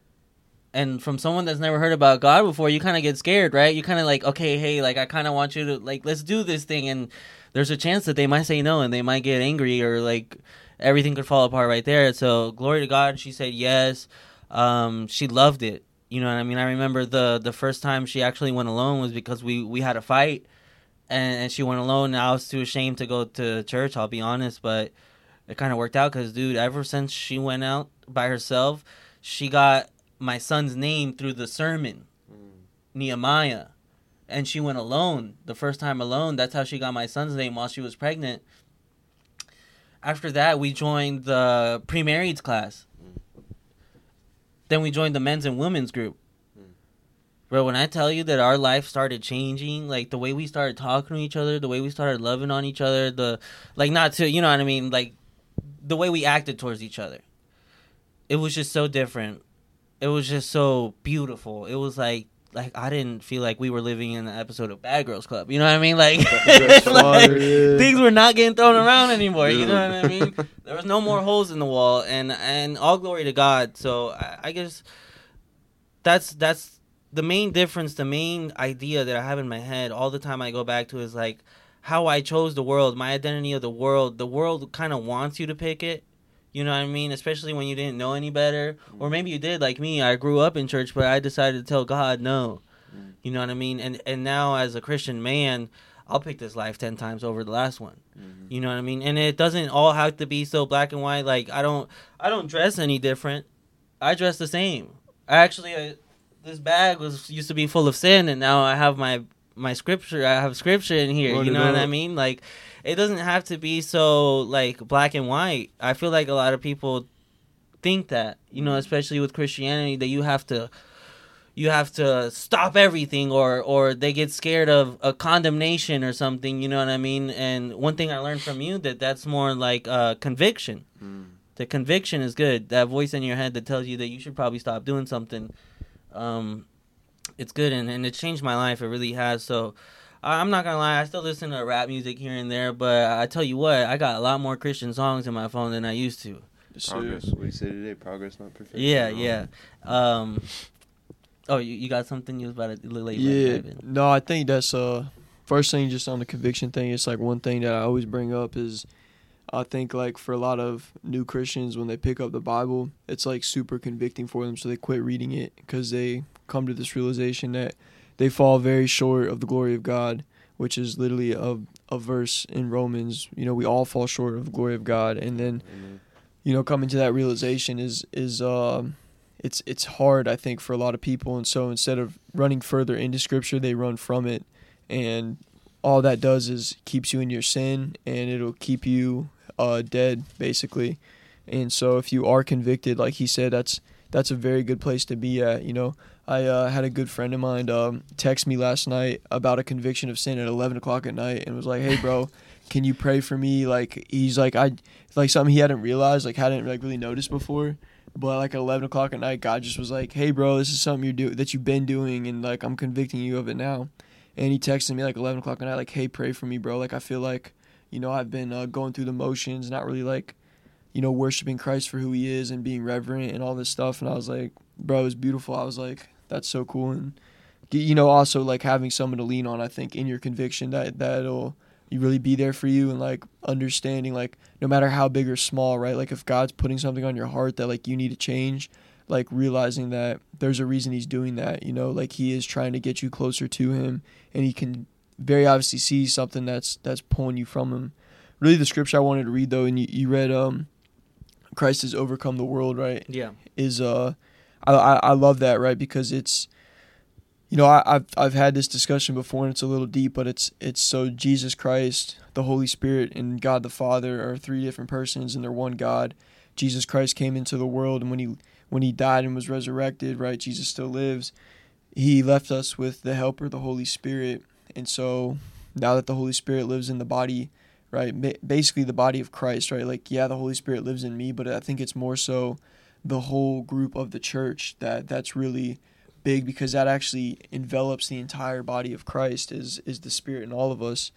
And from someone that's never heard about God before, you kind of get scared, right? You kind of like, okay, hey, like, I kind of want you to, like, let's do this thing. And there's a chance that they might say no and they might get angry or, like, everything could fall apart right there. So, glory to God, she said yes. Um, she loved it. You know what I mean? I remember the the first time she actually went alone was because we, we had a fight. And, and she went alone. And I was too ashamed to go to church, I'll be honest. But it kind of worked out because, dude, ever since she went out by herself, she got my son's name through the sermon, mm. Nehemiah, and she went alone the first time alone. That's how she got my son's name while she was pregnant. After that, we joined the pre-marrieds class. Mm. Then we joined the men's and women's group. Mm. Bro, when I tell you that our life started changing, like the way we started talking to each other, the way we started loving on each other, the like not to, you know what I mean, like the way we acted towards each other, it was just so different. It was just so beautiful. It was like, like I didn't feel like we were living in an episode of Bad Girls Club. You know what I mean? Like, like things were not getting thrown around anymore. You know what I mean? There was no more holes in the wall, and and all glory to God. So I, I guess that's that's the main difference. The main idea that I have in my head all the time I go back to is like how I chose the world, my identity of the world. The world kind of wants you to pick it. You know what I mean? Especially when you didn't know any better. Or maybe you did, like me. I grew up in church, but I decided to tell God no. Mm. You know what I mean? And and now as a Christian man, I'll pick this life ten times over the last one. Mm-hmm. You know what I mean? And it doesn't all have to be so black and white. Like, I don't I don't dress any different. I dress the same. I actually, uh, this bag was used to be full of sin, and now I have my, my scripture. I have scripture in here. What you know what I mean? Like, it doesn't have to be so, like, black and white. I feel like a lot of people think that, you know, especially with Christianity, that you have to, you have to stop everything, or or they get scared of a condemnation or something, you know what I mean? And one thing I learned from you, that that's more like uh, conviction. Mm. The conviction is good. That voice in your head that tells you that you should probably stop doing something. Um, it's good, and, and it changed my life. It really has. So I'm not gonna lie, I still listen to rap music here and there, but I tell you what, I got a lot more Christian songs in my phone than I used to. Progress. What do you say today? Progress, not perfection. Yeah, yeah. Um, oh, you, you got something you was about to late? Yeah. No, I think that's uh first thing, just on the conviction thing. It's like one thing that I always bring up is, I think like for a lot of new Christians, when they pick up the Bible, it's like super convicting for them, so they quit reading it because they come to this realization that they fall very short of the glory of God, which is literally a a verse in Romans. You know, we all fall short of the glory of God, and then. Mm-hmm. You know, coming to that realization is is um, it's it's hard, I think, for a lot of people, and so instead of running further into Scripture, they run from it, and all that does is keeps you in your sin, and it'll keep you uh, dead, basically. And so, if you are convicted, like he said, that's that's a very good place to be at. You know, I uh, had a good friend of mine um, text me last night about a conviction of sin at eleven o'clock at night, and was like, "Hey, bro, can you pray for me?" Like, he's like, I. Like something he hadn't realized, like hadn't like really noticed before, but like at eleven o'clock at night, God just was like, "Hey, bro, this is something you're do that you've been doing, and like I'm convicting you of it now." And he texted me like eleven o'clock at night, like, "Hey, pray for me, bro. Like I feel like, you know, I've been uh, going through the motions, not really like, you know, worshiping Christ for who He is and being reverent and all this stuff." And I was like, "Bro, it was beautiful." I was like, "That's so cool." And you know, also like having someone to lean on, I think, in your conviction, that that'll. You really be there for you, and like understanding like no matter how big or small, right? Like if God's putting something on your heart that like you need to change, like realizing that there's a reason He's doing that, you know, like He is trying to get you closer to Him, and He can very obviously see something that's that's pulling you from Him. Really, the scripture I wanted to read though, and you, you read um Christ has overcome the world, right? Yeah. Is uh I I, I love that, right? Because it's You know, I, I've I've had this discussion before, and it's a little deep, but it's it's so Jesus Christ, the Holy Spirit, and God the Father are three different persons, and they're one God. Jesus Christ came into the world, and when he when he died and was resurrected, right, Jesus still lives. He left us with the Helper, the Holy Spirit, and so now that the Holy Spirit lives in the body, right, basically the body of Christ, right, like yeah, the Holy Spirit lives in me, but I think it's more so the whole group of the church that that's really big, because that actually envelops the entire body of Christ is is the Spirit in all of us.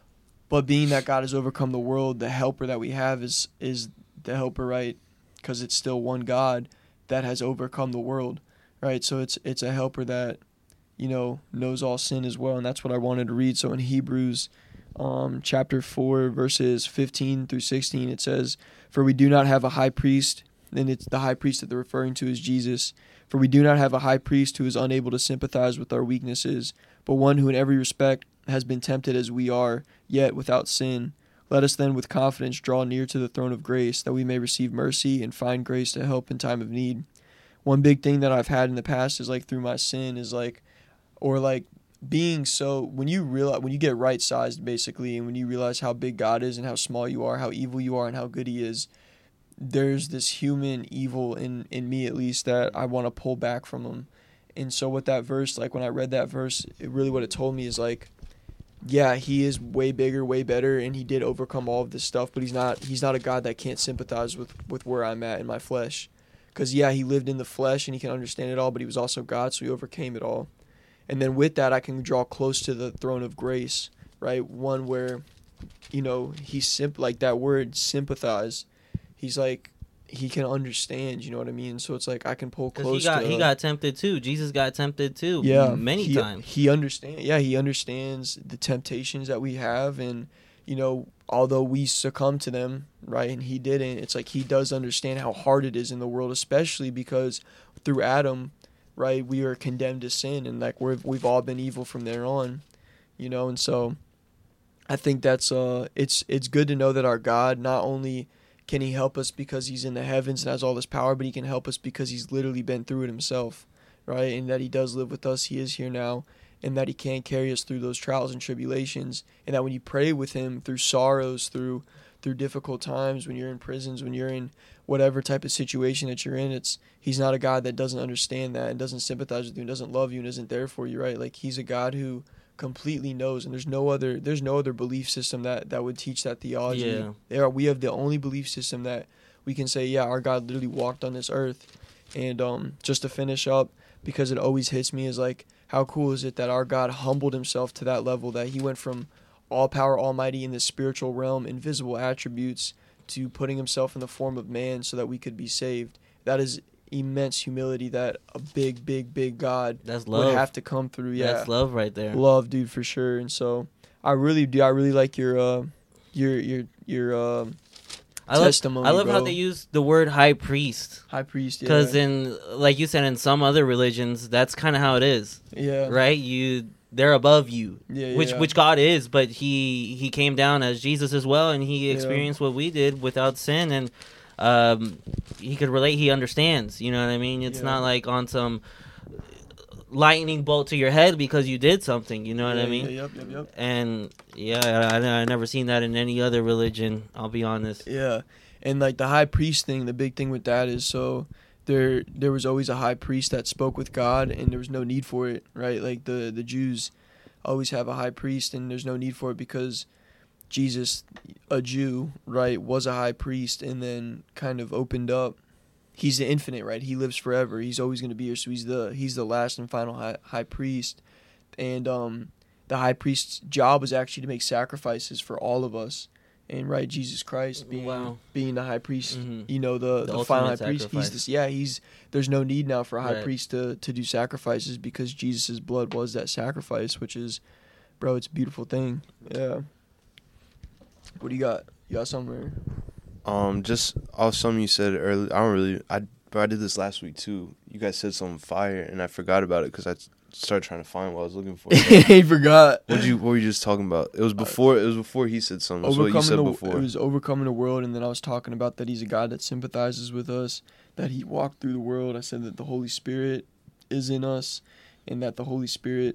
But being that God has overcome the world, the helper that we have is is the helper, right? Because it's still one God that has overcome the world, right? So it's it's a helper that, you know, knows all sin as well, and that's what I wanted to read. So in Hebrews um, chapter four, verses fifteen through sixteen, it says, "For we do not have a high priest," and it's the high priest that they're referring to is Jesus, "For we do not have a high priest who is unable to sympathize with our weaknesses, but one who in every respect has been tempted as we are, yet without sin. Let us then with confidence draw near to the throne of grace, that we may receive mercy and find grace to help in time of need." One big thing that I've had in the past is like through my sin is like, or like being so, when you realize, when you get right sized basically, and when you realize how big God is and how small you are, how evil you are and how good He is, there's this human evil in, in me at least that I want to pull back from Him. And so with that verse, like when I read that verse, it really what it told me is like, yeah, He is way bigger, way better, and He did overcome all of this stuff, but he's not he's not a God that can't sympathize with, with where I'm at in my flesh. Because yeah, He lived in the flesh and He can understand it all, but He was also God, so He overcame it all. And then with that, I can draw close to the throne of grace, right? One where, you know, He's simp- like that word sympathize. He's like, He can understand, you know what I mean? So it's like I can pull close he got, to He got tempted too. Jesus got tempted too. Yeah. Many he, times. He understand. Yeah, He understands the temptations that we have. And, you know, although we succumb to them, right, and He didn't, it's like He does understand how hard it is in the world, especially because through Adam, right, we are condemned to sin. And, like, we're, we've all been evil from there on, you know? And so I think that's, uh, it's it's good to know that our God, not only can He help us because He's in the heavens and has all this power, but He can help us because He's literally been through it Himself, right? And that He does live with us. He is here now, and that He can carry us through those trials and tribulations. And that when you pray with Him through sorrows, through through difficult times, when you're in prisons, when you're in whatever type of situation that you're in, it's he's not a God that doesn't understand that and doesn't sympathize with you and doesn't love you and isn't there for you, right? Like, he's a God who completely knows, and there's no other there's no other belief system that that would teach that theology. Yeah. There, we have the only belief system that we can say, yeah, our God literally walked on this earth. And um, just to finish up, because it always hits me, is like, how cool is it that our God humbled himself to that level, that he went from all power, almighty in the spiritual realm, invisible attributes, to putting himself in the form of man so that we could be saved. That is immense humility that a big, big, big God That's love. would have to come through. Yeah, That's love right there. Love, dude, for sure. And so I really do. I really like your uh, your your your uh, I love, testimony. I love bro. how they use the word high priest. High priest, yeah. Because in, like you said, in some other religions, that's kind of how it is. Yeah. Right? You, they're above you. Yeah, which yeah. which God is, but he he came down as Jesus as well, and he experienced yeah. what we did without sin, and um, he could relate. He understands. You know what I mean? It's yeah. not like on some lightning bolt to your head because you did something. You know what yeah, I mean? Yeah, yep, yep, yep. And yeah, I I never seen that in any other religion. I'll be honest. Yeah, and like the high priest thing, the big thing with that is so. There, there was always a high priest that spoke with God, and there was no need for it, right? Like the, the Jews always have a high priest, and there's no need for it because Jesus, a Jew, right, was a high priest, and then kind of opened up. He's the infinite, right? He lives forever. He's always going to be here, so he's the he's the last and final high, high priest, and um, the high priest's job was actually to make sacrifices for all of us. And right, Jesus Christ being wow. being the high priest, mm-hmm. you know, the, the, the final high sacrifice. priest. He's this, yeah, he's there's no need now for a high right. priest to, to do sacrifices because Jesus' blood was that sacrifice, which is, bro, it's a beautiful thing. Yeah. What do you got? You got somewhere? Um, just off something you said earlier. I don't really. I but I did this last week too. You guys said something fire, and I forgot about it because I started trying to find what I was looking for. He forgot. What you? What were you just talking about? It was before. It was before he said something. That's what you said the, before. It was overcoming the world, and then I was talking about that he's a God that sympathizes with us, that he walked through the world. I said that the Holy Spirit is in us, and that the Holy Spirit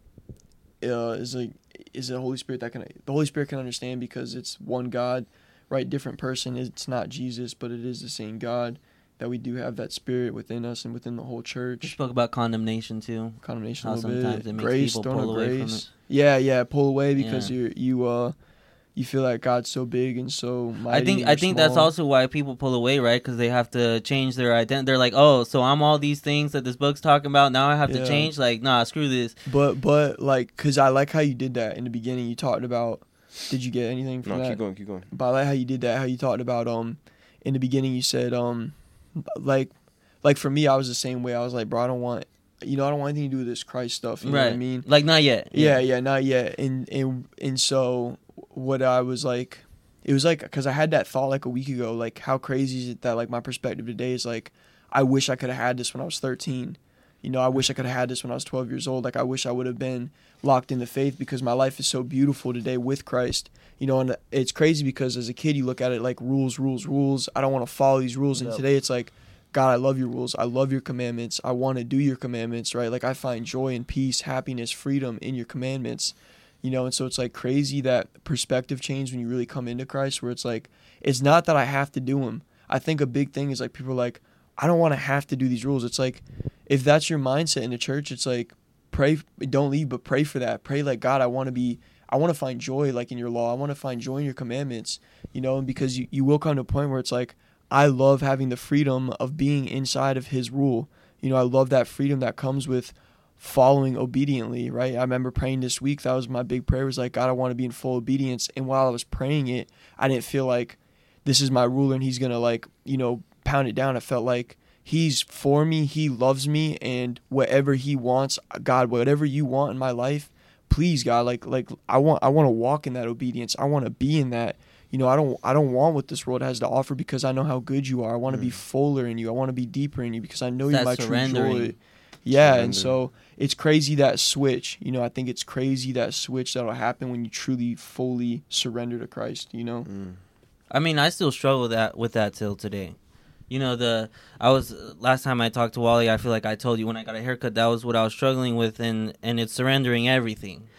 uh, is like is a Holy Spirit that can the Holy Spirit can understand because it's one God, right? Different person. It's not Jesus, but it is the same God. That we do have that spirit within us and within the whole church. You spoke about condemnation too. Condemnation How a little sometimes bit. it makes Grace, people don't pull know away grace. from it. Yeah, yeah, pull away because Yeah. you you uh you feel like God's so big and so mighty. I think and I you're think small. that's also why people pull away, right? Because they have to change their identity. They're like, oh, so I'm all these things that this book's talking about. Now I have Yeah. to change. Like, nah, screw this. But but like, cause I like how you did that in the beginning. You talked about. Did you get anything from no, that? keep going, keep going. But I like how you did that. How you talked about um, in the beginning you said um, like, like for me I was the same way. I was like, bro, I don't want, you know, I don't want anything to do with this Christ stuff. You right. know what I mean? Like, not yet. Yeah, yeah, not yet. And and and so what I was like, it was like, cause I had that thought like a week ago. Like, how crazy is it that like my perspective today is like, I wish I could have had this when I was thirteen. You know, I wish I could have had this when I was twelve years old. Like, I wish I would have been locked into faith because my life is so beautiful today with Christ. You know, and it's crazy because as a kid, you look at it like rules, rules, rules. I don't want to follow these rules. And Yep. today it's like, God, I love your rules. I love your commandments. I want to do your commandments, right? Like, I find joy and peace, happiness, freedom in your commandments. You know, and so it's like crazy that perspective change when you really come into Christ, where it's like, it's not that I have to do them. I think a big thing is like people are like, I don't want to have to do these rules. It's like, if that's your mindset in the church, it's like, pray, don't leave, but pray for that. Pray like, God, I want to be, I want to find joy like in your law. I want to find joy in your commandments, you know, and because you, you will come to a point where it's like, I love having the freedom of being inside of his rule. You know, I love that freedom that comes with following obediently, right? I remember praying this week. That was my big prayer, was like, God, I want to be in full obedience. And while I was praying it, I didn't feel like this is my ruler and he's going to like, you know, pound it down. I felt like he's for me. He loves me. And whatever he wants, God, whatever you want in my life, please, God, like, like I want, I want to walk in that obedience. I want to be in that. You know, I don't I don't want what this world has to offer because I know how good you are. I want to mm. be fuller in you. I want to be deeper in you because I know It's you're my that true joy. Yeah, Surrender. And so it's crazy that switch. You know, I think it's crazy that switch that'll happen when you truly, fully surrender to Christ, you know? Mm. I mean, I still struggle with that with that till today. You know, the I was last time I talked to Wally, I feel like I told you when I got a haircut, that was what I was struggling with, and, and it's surrendering everything. Mm.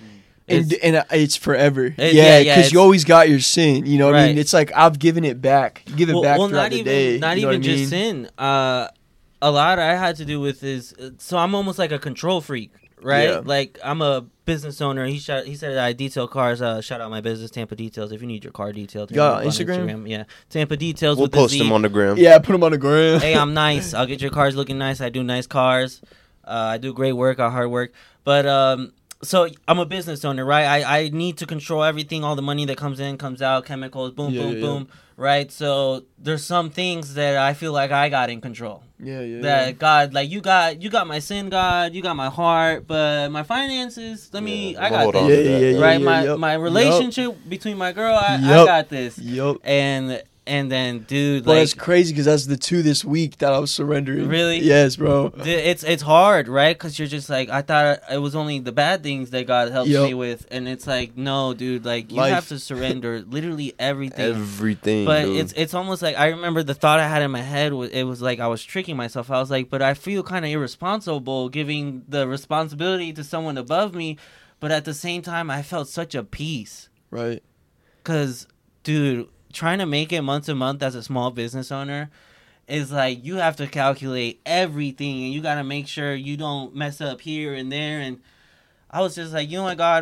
and it's, and uh, it's forever. It, yeah, because yeah, yeah, you always got your sin. You know what right. I mean? It's like I've given it back. You give it well, back well, throughout not the even, day. Not you know even what I just mean? sin. Uh, a lot I had to do with is so I'm almost like a control freak, right? Yeah. Like I'm a business owner. He shot, he said I detail cars. Uh, shout out my business, Tampa Details. If you need your car detailed, You got on Instagram? Instagram? Yeah, Tampa Details. We'll with post the them on the gram. Yeah, put them on the gram. Hey, I'm nice. I'll get your cars looking nice. I do nice cars. Uh, I do great work. I hard work. But um, so I'm a business owner, right? I, I need to control everything. All the money that comes in, comes out, chemicals, boom, Yeah, boom, yeah, boom, right? So there's some things that I feel like I got in control. Yeah, yeah. That yeah. God, like you got, you got my sin, God. You got my heart, but my finances. Let me. Yeah, I we'll got hold this, on Yeah, to that. yeah, yeah. right? my yep, my yep. relationship between my girl, I, I Yep. got this, Yep. and and then dude, But like it's crazy because that's the two this week that I was surrendering. Really? Yes, bro. Dude, it's it's hard, right? Because you're just like, I thought it was only the bad things that God helps Yep. me with, and it's like, no, dude, like you Life. have to surrender literally everything. Everything. But dude. it's it's almost like I remember the thought I had in my head was it was like I was tricking myself. I was like, but I feel kind of irresponsible giving the responsibility to someone above me, but at the same time, I felt such a peace. Right. Cause, dude, trying to make it month to month as a small business owner is like you have to calculate everything, and you got to make sure you don't mess up here and there. And I was just like, you know what, God,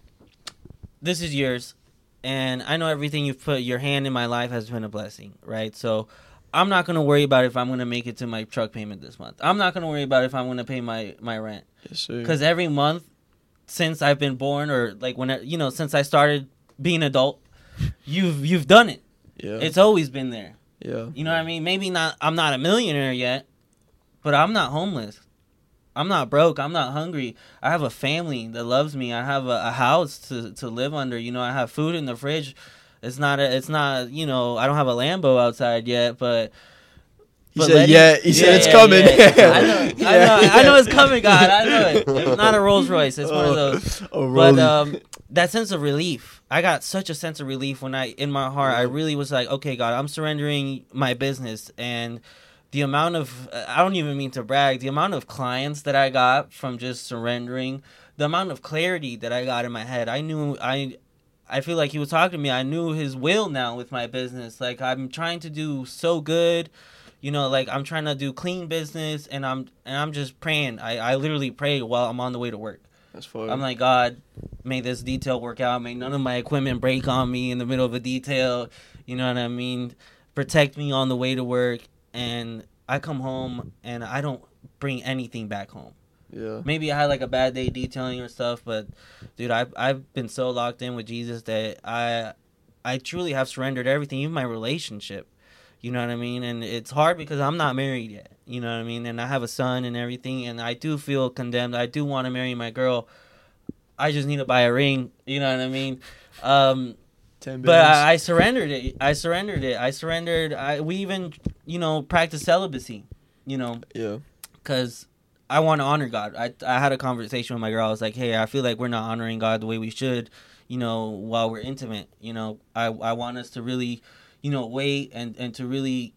this is yours, and I know everything you've put your hand in my life has been a blessing, right? So I'm not gonna worry about if I'm gonna make it to my truck payment this month. I'm not gonna worry about if I'm gonna pay my my rent, Yes, sir. because every month since I've been born, or like when I, you know, since I started being adult, you've you've done it. Yeah. It's always been there. yeah. You know what I mean? Maybe not. I'm not a millionaire yet, but I'm not homeless. I'm not broke. I'm not hungry. I have a family that loves me. I have a, a house to, to live under. You know, I have food in the fridge. It's not. A, it's not. You know, I don't have a Lambo outside yet, but. He but said, letting- yeah. He said, it's yeah, coming. yeah. I know. I Yeah. know. I know it's coming, God. I know it. It's not a Rolls Royce. It's one of those. Oh, But Rolly. um, that sense of relief, I got such a sense of relief when I, in my heart, I really was like, okay, God, I'm surrendering my business. And the amount of, I don't even mean to brag, the amount of clients that I got from just surrendering, the amount of clarity that I got in my head, I knew, I, I feel like he was talking to me. I knew his will now with my business. Like, I'm trying to do so good. You know, like I'm trying to do clean business, and I'm and I'm just praying. I, I literally pray while I'm on the way to work. That's fine. I'm like, God, may this detail work out. May none of my equipment break on me in the middle of a detail. You know what I mean? Protect me on the way to work. And I come home, and I don't bring anything back home. yeah. Maybe I had like a bad day detailing or stuff, but dude, I've I've been so locked in with Jesus that I I truly have surrendered everything, even my relationship. You know what I mean? And it's hard because I'm not married yet. You know what I mean? And I have a son and everything, and I do feel condemned. I do want to marry my girl. I just need to buy a ring. You know what I mean? Um, Ten but bands. I, I surrendered it. I surrendered it. I surrendered. I we even, you know, practice celibacy. You know, yeah. because I want to honor God. I I had a conversation with my girl. I was like, hey, I feel like we're not honoring God the way we should. You know, while we're intimate. You know, I I want us to really, you know, wait and, and to really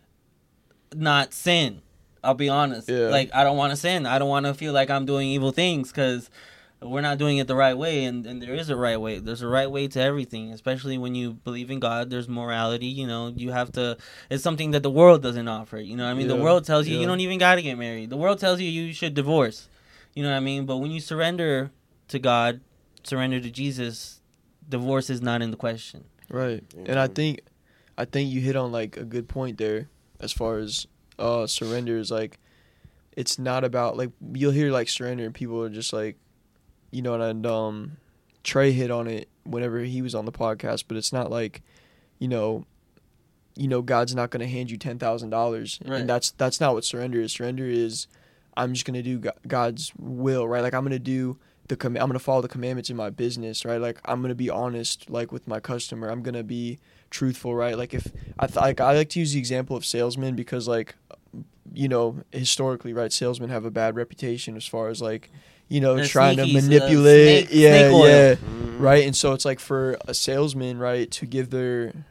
not sin. I'll be honest. Yeah. Like, I don't want to sin. I don't want to feel like I'm doing evil things because we're not doing it the right way. And, and there is a right way. There's a right way to everything, especially when you believe in God. There's morality. You know, you have to. It's something that the world doesn't offer. You know what I mean? Yeah. The world tells you Yeah. you don't even got to get married. The world tells you you should divorce. You know what I mean? But when you surrender to God, surrender to Jesus, divorce is not in the question. Right. And I think I think you hit on like a good point there as far as uh surrender is like it's not about like you'll hear like surrender and people are just like you know and um Trey hit on it whenever he was on the podcast, but it's not like you know you know God's not going to hand you ten thousand dollars Right. and that's that's not what surrender is. Surrender is I'm just going to do Go- God's will, right? Like I'm going to do the com- I'm going to follow the commandments in my business, right? Like I'm going to be honest like with my customer. I'm going to be truthful, right? Like if I th- like I like to use the example of salesmen because like you know historically, right, salesmen have a bad reputation as far as like you know They're trying sneaky, to uh, manipulate snake- yeah snake oil. yeah Mhm. right. And so it's like for a salesman, right, to give their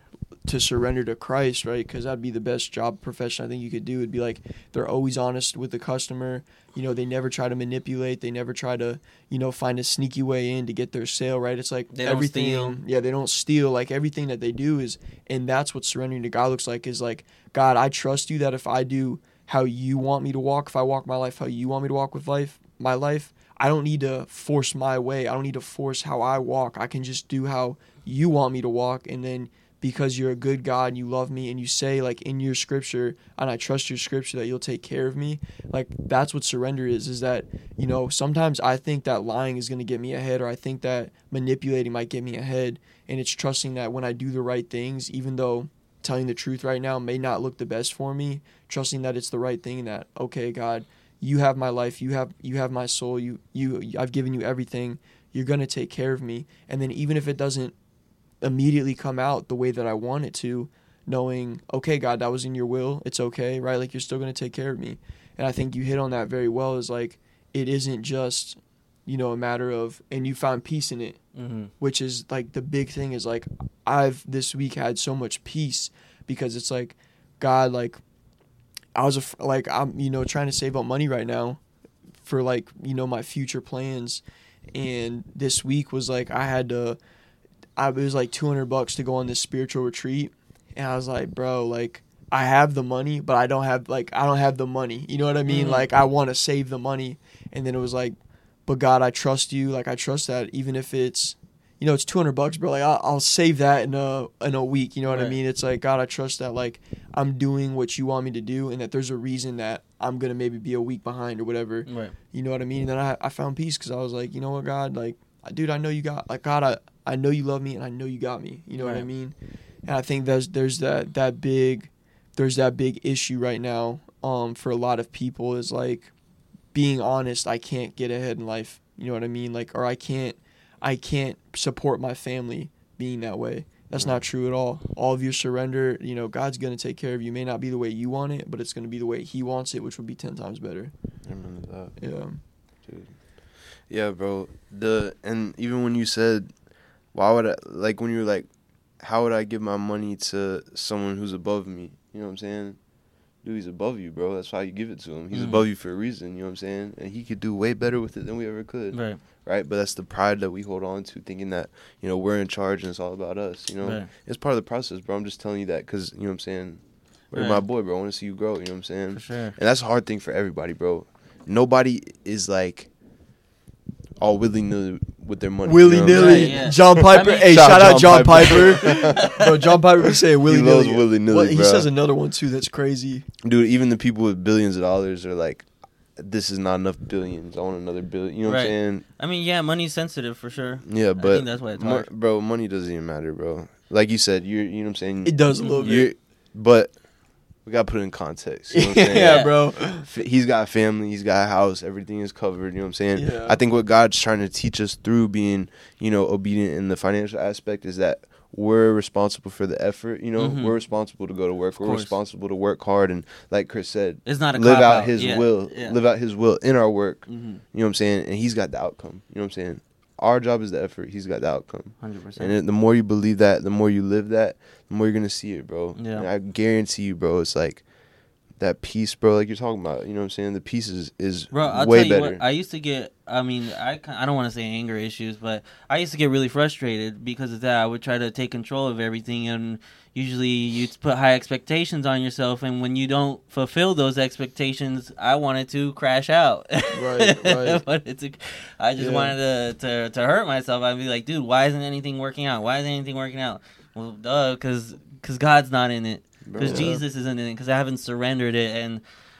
to surrender to Christ, right? Because that'd be the best job profession I think you could do. It'd be like they're always honest with the customer. You know, they never try to manipulate. They never try to, you know, find a sneaky way in to get their sale, right? It's like they everything. Don't steal. Yeah, they don't steal. Like everything that they do is, and that's what surrendering to God looks like. Is like, God, I trust you that if I do how you want me to walk, if I walk my life how you want me to walk with life, my life, I don't need to force my way. I don't need to force how I walk. I can just do how you want me to walk, and then because you're a good God and you love me and you say like in your scripture, and I trust your scripture that you'll take care of me, like that's what surrender is, is that, you know, sometimes I think that lying is going to get me ahead, or I think that manipulating might get me ahead, and it's trusting that when I do the right things, even though telling the truth right now may not look the best for me, trusting that it's the right thing, and that, okay, God, you have my life, you have you have my soul, you you I've given you everything, you're going to take care of me. And then even if it doesn't immediately come out the way that I want it to, knowing, okay, God, that was in your will, it's okay, right? Like, you're still going to take care of me. And I think you hit on that very well, is like, it isn't just, you know, a matter of, and you found peace in it, mm-hmm. which is like the big thing, is like, I've this week had so much peace, because it's like, God, like, I was a, like, I'm, you know, trying to save up money right now for like, you know, my future plans. And this week was like, I had to, I, it was like two hundred bucks to go on this spiritual retreat. And I was like, bro, like, I have the money, but I don't have, like, I don't have the money. You know what I mean? Mm-hmm. Like, I want to save the money. And then it was like, but God, I trust you. Like, I trust that even if it's, you know, it's two hundred bucks, bro. Like, I'll, I'll save that in a, in a week. You know what right. I mean? It's like, God, I trust that, like, I'm doing what you want me to do, and that there's a reason that I'm going to maybe be a week behind or whatever. Right. You know what I mean? And then I, I found peace, because I was like, you know what, God, like, dude, I know you got, like, God, I, I know you love me, and I know you got me. You know right. what I mean? And I think there's there's that that big there's that big issue right now um for a lot of people, is like, being honest, I can't get ahead in life. You know what I mean? Like, or I can't I can't support my family being that way. That's not true at all. All of your surrender, you know, God's going to take care of you. It may not be the way you want it, but it's going to be the way he wants it, which will be ten times better. I remember that. Yeah. Dude. Yeah, bro. The and even when you said, why would I, like, when you were like, how would I give my money to someone who's above me? You know what I'm saying? Dude, he's above you, bro. That's why you give it to him. He's mm-hmm. above you for a reason, you know what I'm saying? And he could do way better with it than we ever could. Right. Right? But that's the pride that we hold on to, thinking that, you know, we're in charge and it's all about us, you know? Right. It's part of the process, bro. I'm just telling you that because, you know what I'm saying? You're right. my boy, bro. I want to see you grow, you know what I'm saying? For sure. And that's a hard thing for everybody, bro. Nobody is, like, all willy-nilly with their money. Willy-nilly. You know right, yeah. John Piper. I mean, hey, shout, shout out John, John Piper. Piper. Bro, John Piper would say willy-nilly. He loves willy-nilly, well, He bro. says another one, too, that's crazy. Dude, even the people with billions of dollars are like, this is not enough billions. I want another billion. You know right. what I'm saying? I mean, yeah, money's sensitive for sure. Yeah, but I think that's why it's hard. Mo- bro, money doesn't even matter, bro. Like you said, you're, you know what I'm saying? It does a little bit. But we got to put it in context. You know what I'm saying? Yeah, bro. He's got a family. He's got a house. Everything is covered. You know what I'm saying? Yeah. I think what God's trying to teach us through being, you know, obedient in the financial aspect is that we're responsible for the effort. You know, mm-hmm. we're responsible to go to work. We're responsible to work hard. And like Chris said, it's not a live out, out his yeah. will. Yeah. Live out his will in our work. Mm-hmm. You know what I'm saying? And he's got the outcome. You know what I'm saying? Our job is the effort. He's got the outcome. one hundred percent. And it, the more you believe that, the more you live that, the more you're going to see it, bro. Yeah. And I guarantee you, bro, it's like that peace, bro, like you're talking about. You know what I'm saying? The peace is, is bro, I'll way tell you better. What, I used to get, I mean, I, I don't want to say anger issues, but I used to get really frustrated because of that. I would try to take control of everything, and usually you put high expectations on yourself, and when you don't fulfill those expectations, I wanted to crash out. Right, right. But it's a, I just yeah. wanted to, to to hurt myself. I'd be like, dude, why isn't anything working out? Why isn't anything working out? Well, duh, because because God's not in it. Because yeah. Jesus isn't in it. Because I haven't surrendered it, and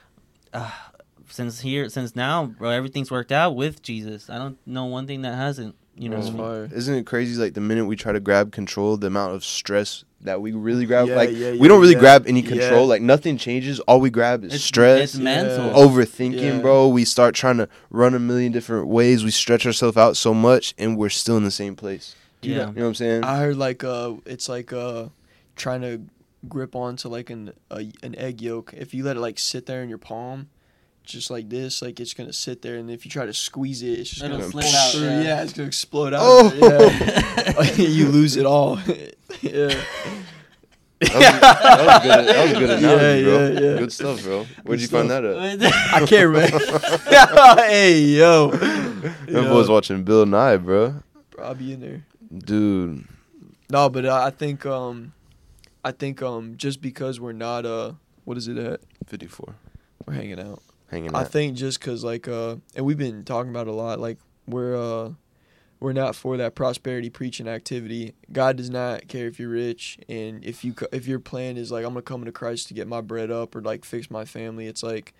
uh, since here, since now, bro, everything's worked out with Jesus. I don't know one thing that hasn't. You know, what I mean? Isn't it crazy? Like the minute we try to grab control, the amount of stress that we really grab, yeah, like yeah, yeah, we don't really yeah. grab any control. Yeah. Like nothing changes. All we grab is it's, stress, it's mental, overthinking, yeah. bro. We start trying to run a million different ways. We stretch ourselves out so much, and we're still in the same place. Yeah, you know what I'm saying? I heard like uh, it's like uh, trying to grip onto like an a, an egg yolk. If you let it like sit there in your palm, just like this, like it's gonna sit there, and if you try to squeeze it, it's just It'll gonna slip out. Yeah. yeah, it's gonna explode out. Oh, yeah. You lose it all. Yeah. That was, that was good. That was good analogy, Yeah, bro. yeah, yeah. Good stuff, bro. Where'd Good you stuff. find that at? I can't remember. Hey, yo. That Yo. boy was watching Bill Nye, bro. Bro, I'll be in there. Dude. No, but uh, I think um, I think um, just because we're not uh, what is it at? fifty-four. We're hanging out. Hanging I out. think just cause like uh, and we've been talking about it a lot. Like we're uh, we're not for that prosperity preaching activity. God does not care if you're rich, and if you co- if your plan is like I'm gonna come to Christ to get my bread up or like fix my family. It's like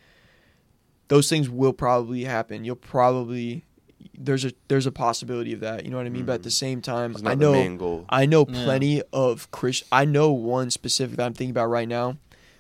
those things will probably happen. You'll probably there's a there's a possibility of that. You know what I mean? Mm. But at the same time, It's not I the know main goal. I know Yeah. plenty of Christ. I know one specific that I'm thinking about right now.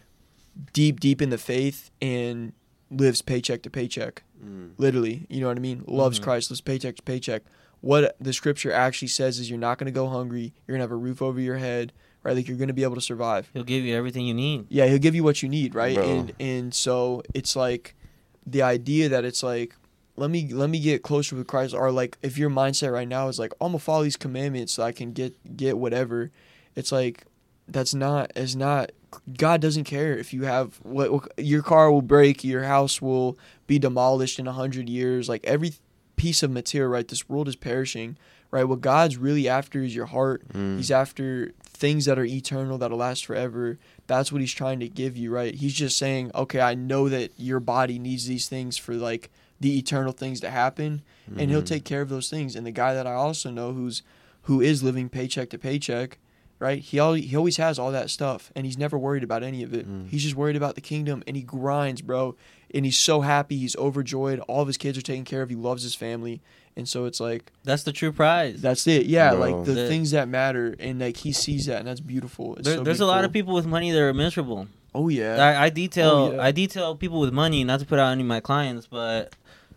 Deep, deep in the faith and lives paycheck to paycheck. Mm. Literally, you know what I mean? Loves Mhm. Christ, lives paycheck to paycheck. What the scripture actually says is you're not going to go hungry. You're going to have a roof over your head, right? Like you're going to be able to survive. He'll give you everything you need. Yeah, he'll give you what you need, right? Bro. And and so it's like the idea that it's like let me let me get closer with Christ, or like if your mindset right now is like I'm gonna follow these commandments so I can get get whatever, it's like that's not it's not God doesn't care if you have what, what your car will break, your house will be demolished in a hundred years, like every piece of material, right? This world is perishing, right? What God's really after is your heart. Mm. He's after things that are eternal, that'll last forever. That's what he's trying to give you, right? He's just saying, okay, I know that your body needs these things for like the eternal things to happen, and he'll Mhm. take care of those things. And the guy that I also know who's who is living paycheck to paycheck, right? He al- he always has all that stuff, and he's never worried about any of it. Mm. He's just worried about the kingdom, and he grinds, bro. And he's so happy. He's overjoyed. All of his kids are taken care of. He loves his family, and so it's like That's the true prize. that's it. Yeah, Bro. like the The- things that matter, and like he sees that, and that's beautiful. It's There, so there's a lot beautiful. of people with money that are miserable. Oh yeah. I, I detail Oh, yeah. I detail people with money, not to put out any of my clients, but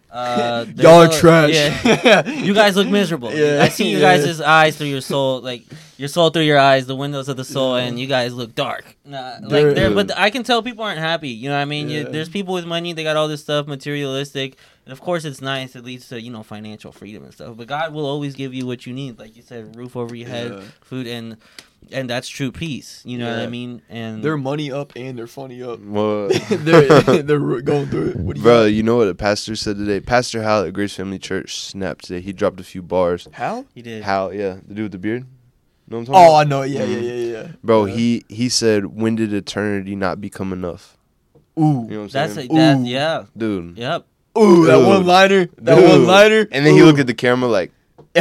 uh, there's Y'all are a- trash. Yeah, you guys look miserable. Yeah, I see you yeah. guys' eyes through your soul, like your soul through your eyes, the windows of the soul, Yeah. and you guys look dark. Nah, They're- like, they're, but I can tell people aren't happy. You know what I mean? You, Yeah. there's people with money, they got all this stuff, materialistic, and of course it's nice. It leads to you know financial freedom and stuff. But God will always give you what you need, like you said, roof over your head, Yeah. food, and and that's true peace. You know what I Yeah. mean? And They're money up and they're funny up. What? they're they're going through it. What do you Bro, got? you know what a pastor said today? Pastor Hal at Grace Family Church snapped today. He dropped a few bars. Hal? he did. Hal, yeah, the dude with the beard. Know what I'm talking Oh, about? I know. Yeah, yeah, Mhm. yeah, yeah. Bro, Yeah. he he said, "When did eternity not become enough?" Ooh, You know what I'm That's saying, a, that. Ooh. Yeah. dude? Yep. ooh, that Dude. one liner. That Dude. one liner. And then he looked at the camera like,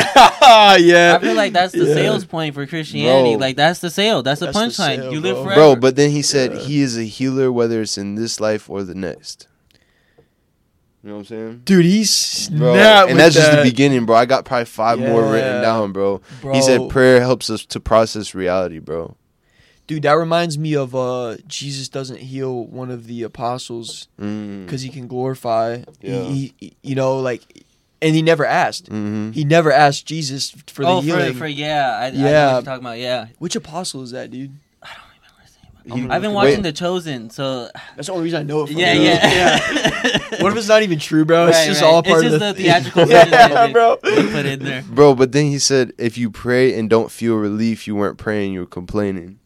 yeah. I feel like that's the Yeah. sales point for Christianity. Bro. Like that's the sale. That's the That's the punchline. sale, You live bro. forever. bro. But then he said Yeah. he is a healer, whether it's in this life or the next. You know what I'm saying? Dude, he's Bro, snapped and with that's just that. the beginning, bro. I got probably five more written Yeah. down, bro. Bro. He said prayer helps us to process reality, bro. Dude, that reminds me of uh, Jesus doesn't heal one of the apostles Mm. because he can glorify. Yeah. He, he, you know, like, and he never asked. Mm-hmm. He never asked Jesus for the oh, healing. for, for yeah, I, I know Yeah. what you're talking about. Yeah, Which apostle is that, dude? I don't remember his name. I'm gonna I've been look it watching Wait. The Chosen, so That's the only reason I know it. From yeah, him. yeah. What if it's not even true, bro? It's Right, just right. all part it's of just the, the theatrical version Yeah, that they- bro. they put in there. Bro, but then he said, if you pray and don't feel relief, you weren't praying, you were complaining.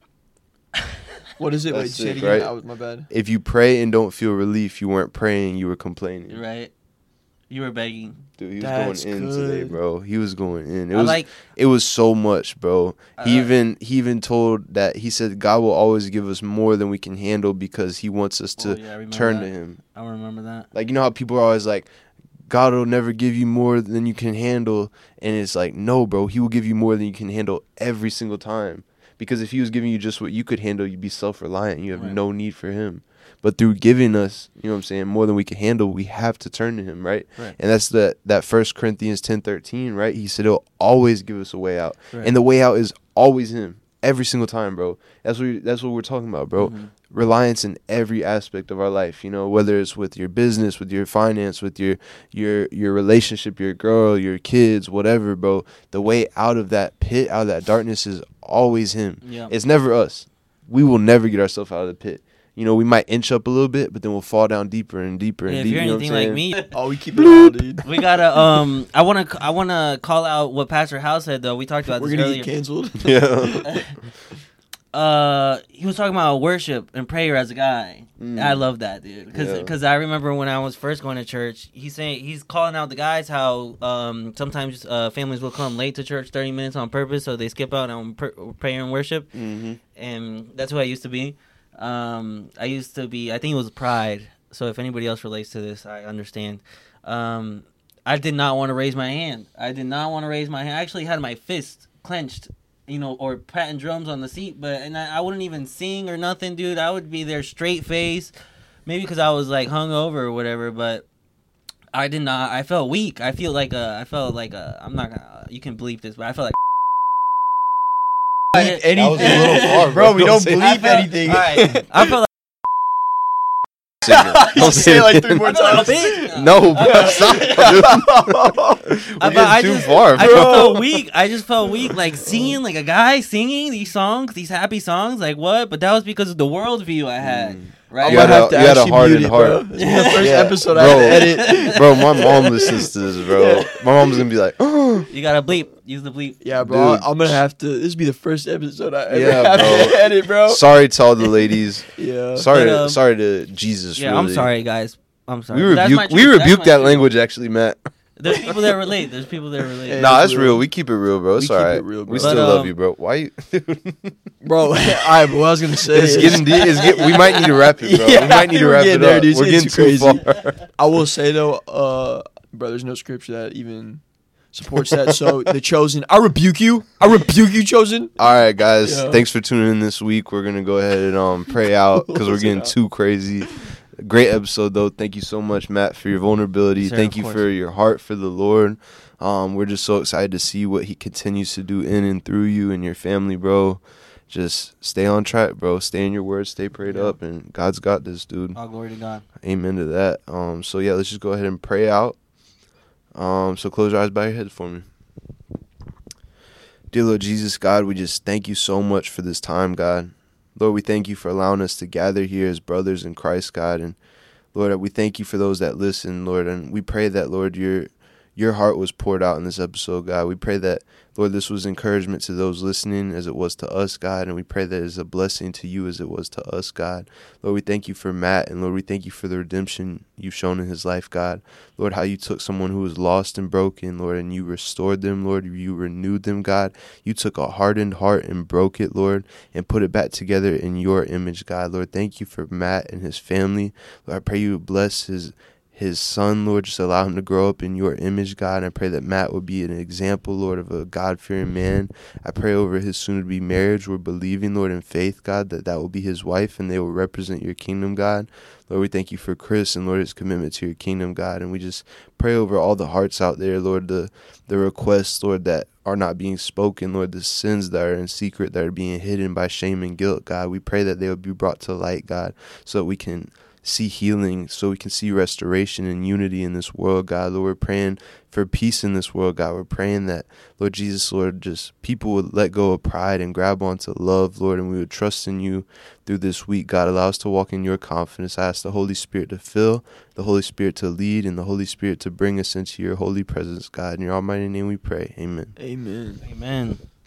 What is it? Wait, That's say it sick, again. right? That was my bad. If you pray and don't feel relief, you weren't praying, you were complaining. Right, you were begging. Dude, he was That's going in today, good. bro. He was going in. It I was like. it was so much, bro. I He like- even he even told that he said God will always give us more than we can handle because he wants us Oh, to yeah, I remember turn that. to him. I remember that. Like, you know how people are always like, God will never give you more than you can handle, and it's like, no, bro, he will give you more than you can handle every single time. Because if he was giving you just what you could handle, you'd be self-reliant. You have Right. no need for him. But through giving us, you know what I'm saying, more than we can handle, we have to turn to him, right? Right. And that's the that First Corinthians ten thirteen, right? He said he'll always give us a way out. Right. And the way out is always him. Every single time, bro. That's what we, that's what we're talking about, bro. Mhm. Reliance in every aspect of our life, you know, whether it's with your business, with your finance, with your your your relationship, your girl, your kids, whatever, bro. The way out of that pit, out of that darkness is always him. Yeah. It's never us. We will never get ourselves out of the pit. You know, we might inch up a little bit, but then we'll fall down deeper and deeper and if deeper. you're You know what anything I'm like saying? me, Oh, we keep it all, dude. we gotta. Um, I wanna. I wanna call out what Pastor Howe said though. We talked about We're this gonna earlier. get canceled. Yeah. Uh, he was talking about worship and prayer as a guy. Mm. I love that, dude. Because because yeah. I remember when I was first going to church, he's saying he's calling out the guys how um sometimes uh, families will come late to church thirty minutes on purpose, so they skip out on pr- prayer and worship. Mm-hmm. And that's who I used to be. Um, I used to be. I think it was pride. So if anybody else relates to this, I understand. Um, I did not want to raise my hand. I did not want to raise my hand. I actually had my fist clenched. You know, or patting drums on the seat, but and I, I wouldn't even sing or nothing, dude. I would be there straight face, maybe because I was like hungover or whatever. But I did not. I felt weak. I feel like a. I felt like a. I'm not gonna. You can bleep this, but I felt like. Bleep anything, that was a little far, bro. We don't bleep felt, anything. All right, I felt like. Don't say it like three more times. No, bro, stop. We're getting too just, far, bro. I just felt weak. I just felt weak, like singing, like a guy singing these songs, these happy songs, like what? But that was because of the worldview I had. Mm. Right? You, had a, you had a hardened heart. This is the first yeah. episode I had to edit. Bro, my mom listens to this, bro. Yeah. My mom's gonna be like, oh. You gotta bleep. Use the bleep. Yeah, bro. Dude. I'm gonna have to. This be the first episode I ever yeah, have bro. to edit, bro. Sorry to all the ladies. yeah. Sorry, but, um, to, sorry to Jesus. Yeah, really. I'm sorry, guys. I'm sorry. We rebuke. We rebuke that language, actually, Matt. There's people that relate. There's people that relate. Yeah, nah, that's real. real. We keep it real, bro. It's we all right. It real, bro. We still but, um, love you, bro. Why you, bro? All right, but what I was gonna say it's is, getting deep. It's get, we might need to wrap it, bro. Yeah, we might need to wrap it there, up. Dude. We're getting too crazy. far. I will say though, uh, bro, there's no scripture that even supports that. So the Chosen, I rebuke you. I rebuke you, Chosen. All right, guys. Yeah. Thanks for tuning in this week. We're gonna go ahead and um pray out because we're getting too crazy. Great episode though. Thank you so much, Matt, for your vulnerability. Sir, Thank you course. for your heart for the Lord. Um, we're just so excited to see what He continues to do in and through you and your family, bro. Just stay on track, bro. Stay in your word. Stay prayed yeah. up, and God's got this, dude. All glory to God. Amen to that. Um, so yeah, let's just go ahead and pray out. Um, so close your eyes, bow your head for me. Dear Lord Jesus, God, we just thank you so much for this time, God. Lord, we thank you for allowing us to gather here as brothers in Christ, God. And Lord, we thank you for those that listen, Lord. And we pray that, Lord, your your heart was poured out in this episode, God. We pray that, Lord, this was encouragement to those listening as it was to us, God. And we pray that it is a blessing to you as it was to us, God. Lord, we thank you for Matt. And Lord, we thank you for the redemption you've shown in his life, God. Lord, how you took someone who was lost and broken, Lord, and you restored them, Lord. You renewed them, God. You took a hardened heart and broke it, Lord, and put it back together in your image, God. Lord, thank you for Matt and his family. Lord, I pray you would bless his his son, Lord, just allow him to grow up in your image, God. And I pray that Matt would be an example, Lord, of a God-fearing man. I pray over his soon-to-be marriage. We're believing, Lord, in faith, God, that that will be his wife and they will represent your kingdom, God. Lord, we thank you for Chris and, Lord, his commitment to your kingdom, God. And we just pray over all the hearts out there, Lord, the, the requests, Lord, that are not being spoken, Lord, the sins that are in secret, that are being hidden by shame and guilt, God. We pray that they will be brought to light, God, so that we can see healing, so we can see restoration and unity in this world, God. Lord, we're praying for peace in this world, God. We're praying that, Lord Jesus, Lord, just people would let go of pride and grab onto love, Lord, and we would trust in you through this week, God. Allow us to walk in your confidence. I ask the Holy Spirit to fill, the Holy Spirit to lead, and the Holy Spirit to bring us into your holy presence, God. In your almighty name we pray. Amen. Amen. Amen.